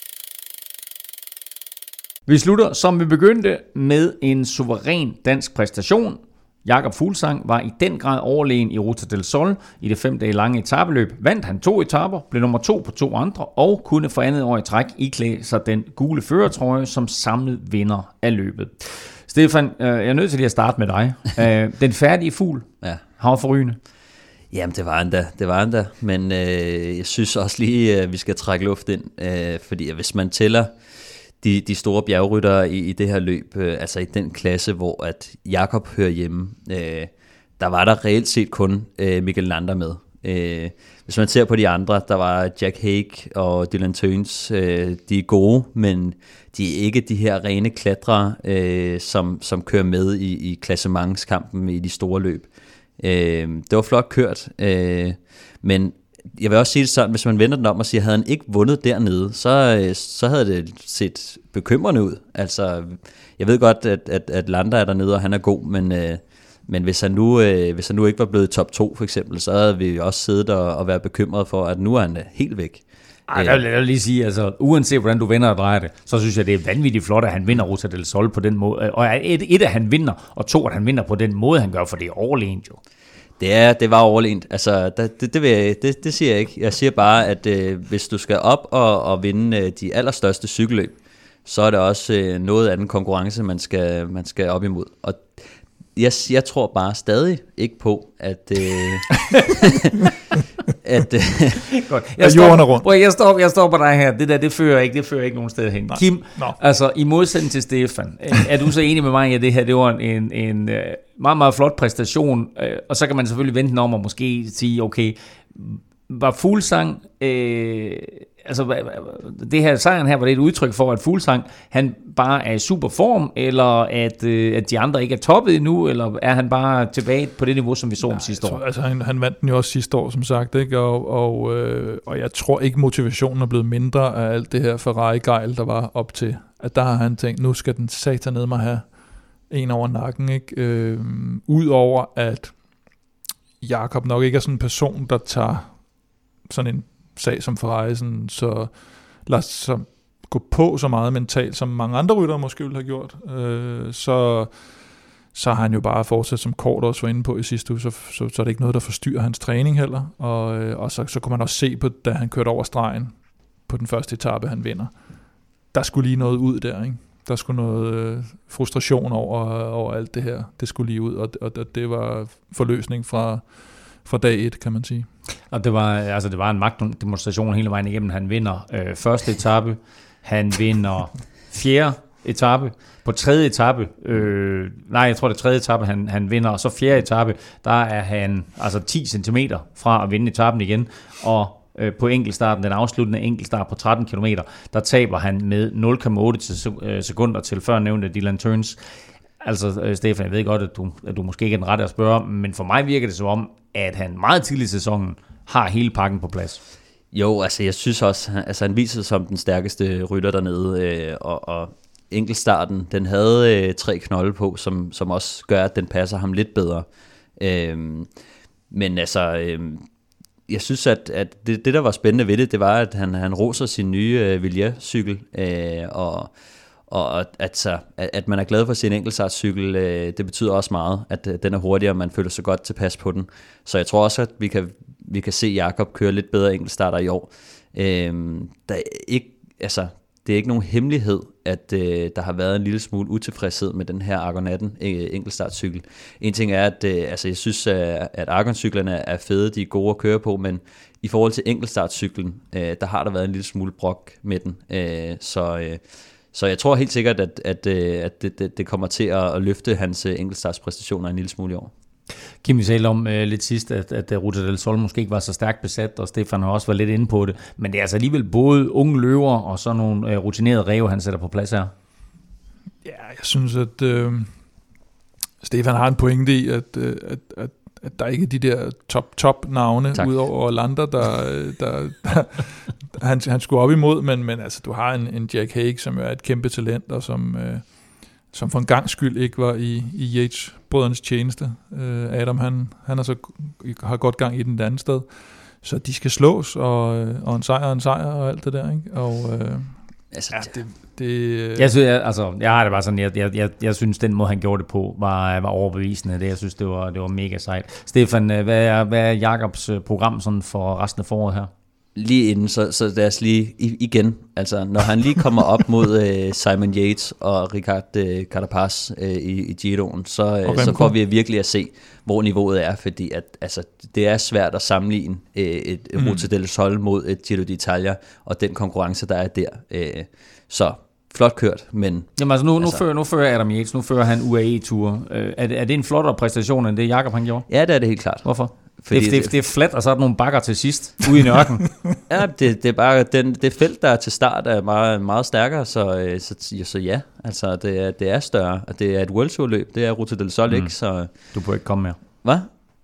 Vi slutter, som vi begyndte, med en suveræn dansk præstation. Jakob Fuglsang var i den grad overlegen i Ruta del Sol i det fem dage lange etapeløb. Vandt han to etaper, blev nummer to på to andre og kunne for andet år i træk iklæde sig den gule førertrøje som samlet vinder af løbet. Stefan, jeg er nødt til lige at starte med dig. Den færdige fugl, Ja. han var forrygende. Jamen, det var han da, det var han da. Men øh, jeg synes også lige, at vi skal trække luft ind, øh, fordi hvis man tæller de, de store bjergryttere i, i det her løb, øh, altså i den klasse, hvor at Jakob hører hjemme, øh, der var der reelt set kun øh, Mikkel Lander med. Øh, hvis man ser på de andre, der var Jack Haig og Dylan Tøns, øh, de er gode, men de er ikke de her rene klatrere, øh, som, som kører med i, i klassementskampen i de store løb. Øh, det var flot kørt, øh, men jeg vil også sige det sådan, hvis man vender den om og siger, havde han ikke vundet dernede, så, så havde det set bekymrende ud. Altså, jeg ved godt, at, at, at Lander er dernede, og han er god, men, øh, men hvis, han nu, øh, hvis han nu ikke var blevet top to for eksempel, så havde vi også siddet og, og været bekymret for, at nu er han helt væk. Ej, der vil jeg lige sige, altså uanset hvordan du vender og drejer det, så synes jeg, det er vanvittigt flot, at han vinder Ruta del Sol på den måde. Og et, et, at han vinder, og to, at han vinder på den måde, han gør, for det er overlegent jo. Det, er, det var overlegent. Altså, det, det, vil jeg, det, det siger jeg ikke. Jeg siger bare, at øh, hvis du skal op og, og vinde øh, de allerstørste cykelløb, så er det også øh, noget anden konkurrence, man skal, man skal op imod. Og jeg, jeg tror bare stadig ikke på, at... Øh, at øh, Godt. Jeg jorden er rundt. Prøv, jeg, står, jeg står på dig her. Det der, det fører ikke, det fører ikke nogen sted hen. Nej. Kim, Nå. altså i modsætning til Stefan, er du så enig med mig i, at det her, det var en, en meget, meget flot præstation, og så kan man selvfølgelig vente den om og måske sige, okay, var Fuglsang, øh, altså det her sejren her, var det et udtryk for, at Fuglsang, han bare er i super form, eller at, øh, at de andre ikke er toppet endnu, eller er han bare tilbage på det niveau, som vi så om sidste år? Altså han, han vandt den jo også sidste år, som sagt, ikke? Og, og, øh, og jeg tror ikke, motivationen er blevet mindre af alt det her Ferrari-gejl, der var op til, at der har han tænkt, nu skal den satan ned mig have en over nakken, ikke? Øh, Udover at Jakob nok ikke er sådan en person, der tager sådan en sag som Ferrari, sådan, så lader sig gå på så meget mentalt, som mange andre ryttere måske ville have gjort, øh, så, så har han jo bare fortsat, som Kort også var inde på i sidste uge, så, så, så er det ikke noget, der forstyrrer hans træning heller, og, og så, så kunne man også se på, da han kørte over stregen på den første etape, han vinder. Der skulle lige noget ud der, ikke? Der skulle noget øh, frustration over, over alt det her. Det skulle lige ud, og, og, og det var forløsning fra, fra dag et, kan man sige. Og det var, altså det var en magtdemonstration hele vejen igennem. Han vinder øh, første etape, han vinder fjerde etape. På tredje etape, øh, nej, jeg tror det er tredje etape, han, han vinder, og så fjerde etape, der er han altså ti centimeter fra at vinde etappen igen, og på enkeltstarten, den afsluttende enkeltstart på tretten kilometer, der taber han med nul komma otte sekunder til før nævnte Dylan Teuns. Altså, Stefan, jeg ved godt, at du, at du måske ikke er den rette at spørge, men for mig virker det som om, at han meget tidligt i sæsonen har hele pakken på plads. Jo, altså jeg synes også, altså han viser sig som den stærkeste rytter dernede, øh, og, og enkeltstarten, den havde øh, tre knolde på, som, som også gør, at den passer ham lidt bedre. Øh, men altså... Øh, Jeg synes, at, at det, det, der var spændende ved det, det var, at han, han roser sin nye øh, Villiers-cykel, øh, og, og at, så, at, at man er glad for sin enkeltstartscykel, øh, det betyder også meget, at øh, den er hurtigere, og man føler sig godt tilpas på den. Så jeg tror også, at vi kan, vi kan se Jakob køre lidt bedre enkeltstarter i år. Øh, der er ikke, altså, det er ikke nogen hemmelighed, at øh, der har været en lille smule utilfredshed med den her Argon atten øh, enkeltstartcykel. En ting er, at øh, altså, jeg synes, at, at Argon-cyklerne er fede, de er gode at køre på, men i forhold til enkeltstartcyklen, øh, der har der været en lille smule brok med den. Øh, så, øh, så jeg tror helt sikkert, at, at, øh, at det, det, det kommer til at, at løfte hans øh, enkeltstartspræstationer en lille smule i år. Kim, vi talte om øh, lidt sidst, at, at Ruta del Sol måske ikke var så stærkt besat, og Stefan har også været lidt inde på det, men det er altså alligevel både unge løver og så nogle øh, rutinerede ræve, han sætter på plads her. Ja, jeg synes, at øh, Stefan har en pointe i, at, øh, at, at, at der ikke er de der top-top-navne, udover Lander, der, der, der han, han skulle op imod, men, men altså, du har en, en Jack Haig, som er et kæmpe talent, og som... Øh, som for en gang skyld ikke var i, i Yates-brødrenes tjeneste. Uh, Adam, han, han har så har godt gang i den andet sted. Så de skal slås, og, og en sejr og en sejr, og alt det der, ikke? Og uh, altså, ja, det... det jeg, synes, jeg, altså, jeg har det bare sådan, jeg, jeg, jeg, jeg synes, den måde, han gjorde det på, var, var overbevisende. Det, jeg synes, det var, det var mega sejt. Stefan, hvad er, hvad er Jakobs program sådan for resten af foråret her? Lige inden, så, så lad os lige igen, altså når han lige kommer op mod øh, Simon Yates og Ricard øh, Carapaz øh, i, i Giroen, så, øh, så får vi virkelig at se, hvor niveauet er, fordi at, altså, det er svært at sammenligne øh, et mm. Ruta del Sol mod et Giro d'Italia, og den konkurrence, der er der. Øh, så flot kørt, men... Jamen altså nu, altså, nu, fører, nu fører Adam Yates, nu fører han U A E-ture. Øh, er, det, er det en flottere præstation, end det Jakob han gjorde? Ja, det er det helt klart. Hvorfor? Fordi det, det, det er fladt, og så er der nogle bakker til sidst, ude i nørken. Ja, det, det er bare, den, det felt, der er til start, er meget, meget stærkere, så, så, så ja, altså det er, det er større, og det er et World Tour løb, det er Ruta del Sol, mm. ikke? Så... Du burde ikke komme mere. Hvad?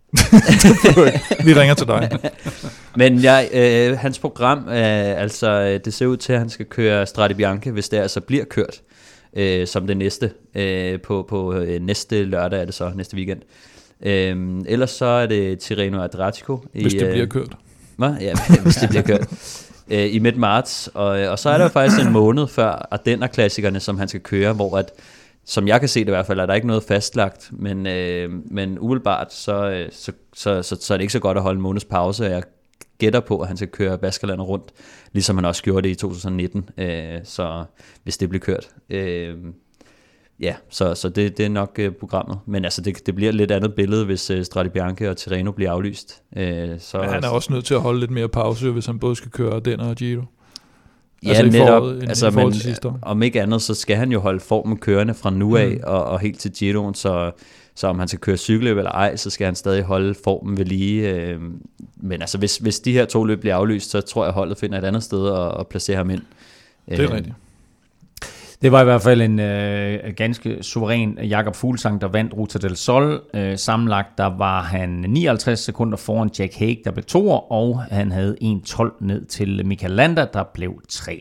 Vi ringer til dig. Men ja, øh, hans program, øh, altså det ser ud til, at han skal køre Strade Bianche, hvis det altså bliver kørt, øh, som det næste, øh, på, på øh, næste lørdag er det så, næste weekend. Øhm, ellers så er det Tirreno Adriatico hvis i, det bliver kørt. Hvad? Ja, hvis det bliver kørt øh, i midt marts, og, og så er der jo faktisk en måned før Ardenner-klassikerne, som han skal køre, hvor at, som jeg kan se det i hvert fald, er der ikke noget fastlagt, men, øh, men umiddelbart så, så, så, så, så er det ikke så godt at holde en måneds pause, og jeg gætter på, at han skal køre Baskerlandet rundt, ligesom han også gjorde det i to tusind nitten, øh, så hvis det bliver kørt. Øh, Ja, så, så det, det er nok uh, programmet. Men altså, det, det bliver et lidt andet billede, hvis uh, Strade Bianche og Tirreno bliver aflyst. Uh, så, Men han er også nødt til at holde lidt mere pause, hvis han både skal køre Ardenner og Giro. Ja, altså netop. Foråret, altså, men, om ikke andet, så skal han jo holde formen kørende fra nu af mm. og, og helt til Giroen. Så, Så om han skal køre cykelløb eller ej, så skal han stadig holde formen ved lige. Øh, men altså, hvis, hvis de her to løb bliver aflyst, så tror jeg, holdet finder et andet sted at, at placere ham ind. Det er rigtigt. Det var i hvert fald en øh, ganske suveræn Jakob Fuglsang, der vandt Ruta del Sol. Øh, sammenlagt der var han nioghalvtreds sekunder foran Jack Haig, der blev toer, og han havde en tolv ned til Michael Landa, der blev treer.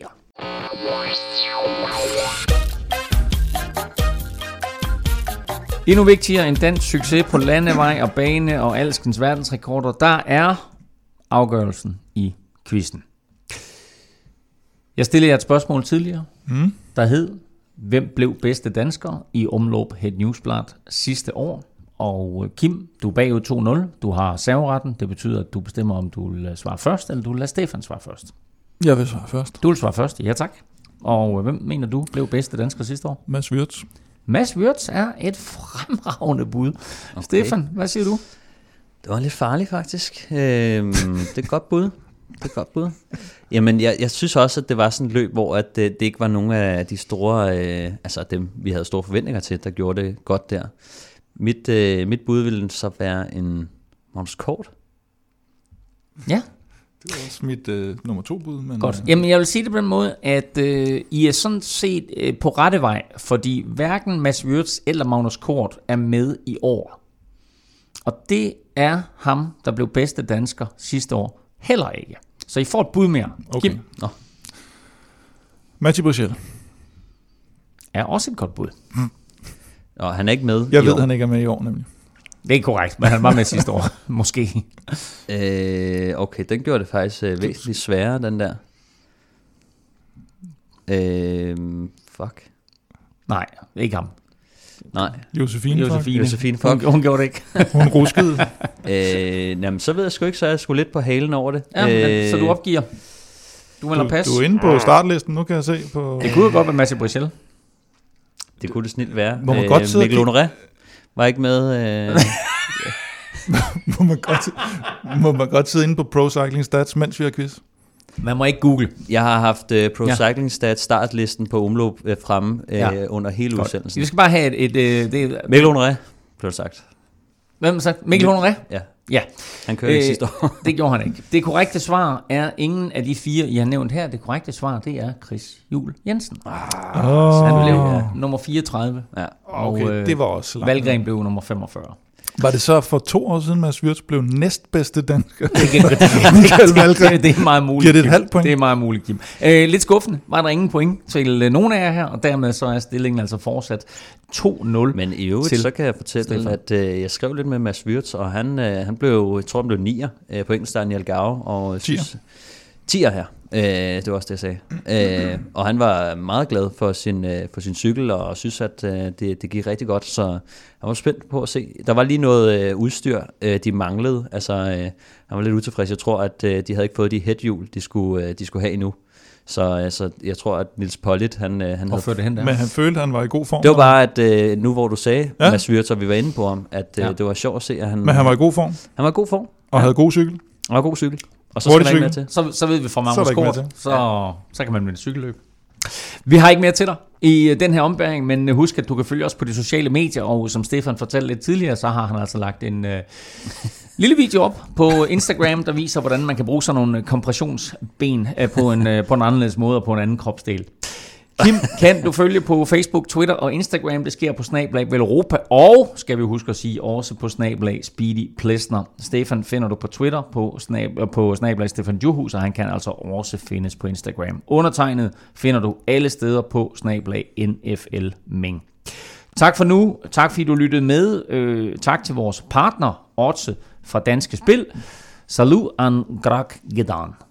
Endnu vigtigere end dansk succes på landevej og bane og alskens verdensrekorder, der er afgørelsen i quizzen. Jeg stillede jer et spørgsmål tidligere, mm. der hed, hvem blev bedste dansker i omløb Het Nieuwsblad sidste år? Og Kim, du er bagud to nul, du har serveretten, det betyder, at du bestemmer, om du vil svare først, eller du vil lade Stefan svare først. Jeg vil svare først. Du vil svare først, ja tak. Og hvem mener du blev bedste dansker sidste år? Mads Wirtz. Mads Wirtz er et fremragende bud. Okay. Stefan, hvad siger du? Det var lidt farligt faktisk. Øhm, det er et godt bud. Det er et godt bud. Jamen, jeg, jeg synes også, at det var sådan et løb, hvor at det, det ikke var nogen af de store, øh, altså dem, vi havde store forventninger til, der gjorde det godt der. Mit, øh, mit bud ville så være en Magnus Kort. Ja. Det var også mit øh, nummer to bud. Men, godt. Jamen, jeg vil sige det på den måde, at øh, I er sådan set øh, på rette vej, fordi hverken Mads Wirtz eller Magnus Kort er med i år. Og det er ham, der blev bedste dansker sidste år, heller ikke. Så I får et bud mere. Okay. Kim? Nå. Mathieu Bourchel er også et godt bud. Mm. Og han er ikke med Jeg i ved, år. han ikke er med i år, nemlig. Det er korrekt, men han var med sidste år. Måske. Øh, okay, den gjorde det faktisk øh, væsentligt sværere, den der. Øh, fuck. Nej, ikke ham. Nej. Josefine. Josefine. Josefine fuck. Hun, hun gjorde det ikke. Hun ruskede. øh, jamen, så ved jeg sgu ikke, så er jeg sgu lidt på halen over det. Ja, øh, så du opgiver. Du vil du, passe. du er inde på startlisten, nu kan jeg se. På... Det kunne jo godt være Mathieu Bourchel. Det kunne det snilt være. Må man øh, godt Mikkel Honoré var ikke med. Øh... må, man godt, må man godt sidde inde på Pro Cycling Stats, mens vi har quiz? Man må ikke google. Jeg har haft uh, Pro ja. Cycling Stats startlisten på omløb uh, fremme uh, ja. under hele godt. udsendelsen. Vi skal bare have et... et, et, et Mikkel Honoré, blev det sagt. Hvem har sagt? Mikkel Honoré? Ja. Ja. Han kørte øh, ikke sidste år. Det gjorde han ikke. Det korrekte svar er ingen af de fire, I har nævnt her. Det korrekte svar, det er Chris Juhl Jensen. Ah, oh. Han blev ja. nummer fireogtredive. Ja. Okay, og, øh, det var også langt. Valgren blev nummer femogfyrre. Var det så for to år siden, Mads Wirtz blev næstbedste dansker? Det, det, det, det er meget muligt. Giver det et halvt point? Det er meget muligt, Kim. Øh, lidt skuffende. Var der ingen point til øh, nogen af jer her, og dermed så er stillingen altså fortsat to nul. Men i øvrigt, så kan jeg fortælle, Stefan. at øh, jeg skrev lidt med Mads Wirtz, og han, øh, han blev, jeg tror han blev nier øh, på enkeltstarten i Algarve. Og tier. Tier her. Øh, det var også det, jeg sagde. Øh, og han var meget glad for sin, øh, for sin cykel, og synes, at øh, det, det gik rigtig godt, så han var spændt på at se. Der var lige noget øh, udstyr, øh, de manglede. Altså, øh, han var lidt utilfreds. Jeg tror, at øh, de havde ikke fået de headhjul, de skulle, øh, de skulle have endnu. Så altså, jeg tror, at Niels Pollitt, han, øh, han havde... hen der. Men han følte, at han var i god form. Det var bare, at øh, nu hvor du sagde, ja. Mads Wirtz, og vi var inde på ham, at øh, ja. det var sjovt at se, at han... Men han var i god form? Han var i god form. Og ja. havde god cykel? Han var god cykel. Og så, skal med til. Så, så ved vi fra Magnus Kort, så, så, ja. så kan man med et cykelløb. Vi har ikke mere til dig i den her ombæring, men husk, at du kan følge os på de sociale medier, og som Stefan fortalte lidt tidligere, så har han altså lagt en øh, lille video op på Instagram, der viser, hvordan man kan bruge sådan nogle kompressionsben øh, på, en, øh, på en anderledes måde og på en anden kropsdel. Kim kan du følge på Facebook, Twitter og Instagram. Det sker på snabel-a Velropa, og skal vi huske at sige også på snabel-a Speedy Plesner. Stefan finder du på Twitter på, snab, på snabel-a Stefan Djuhus, og han kan altså også findes på Instagram. Undertegnet finder du alle steder på snabel-a N F L Ming. Tak for nu. Tak fordi du lyttede med. Øh, tak til vores partner, Odds fra Danske Spil. Salut en grak gedan.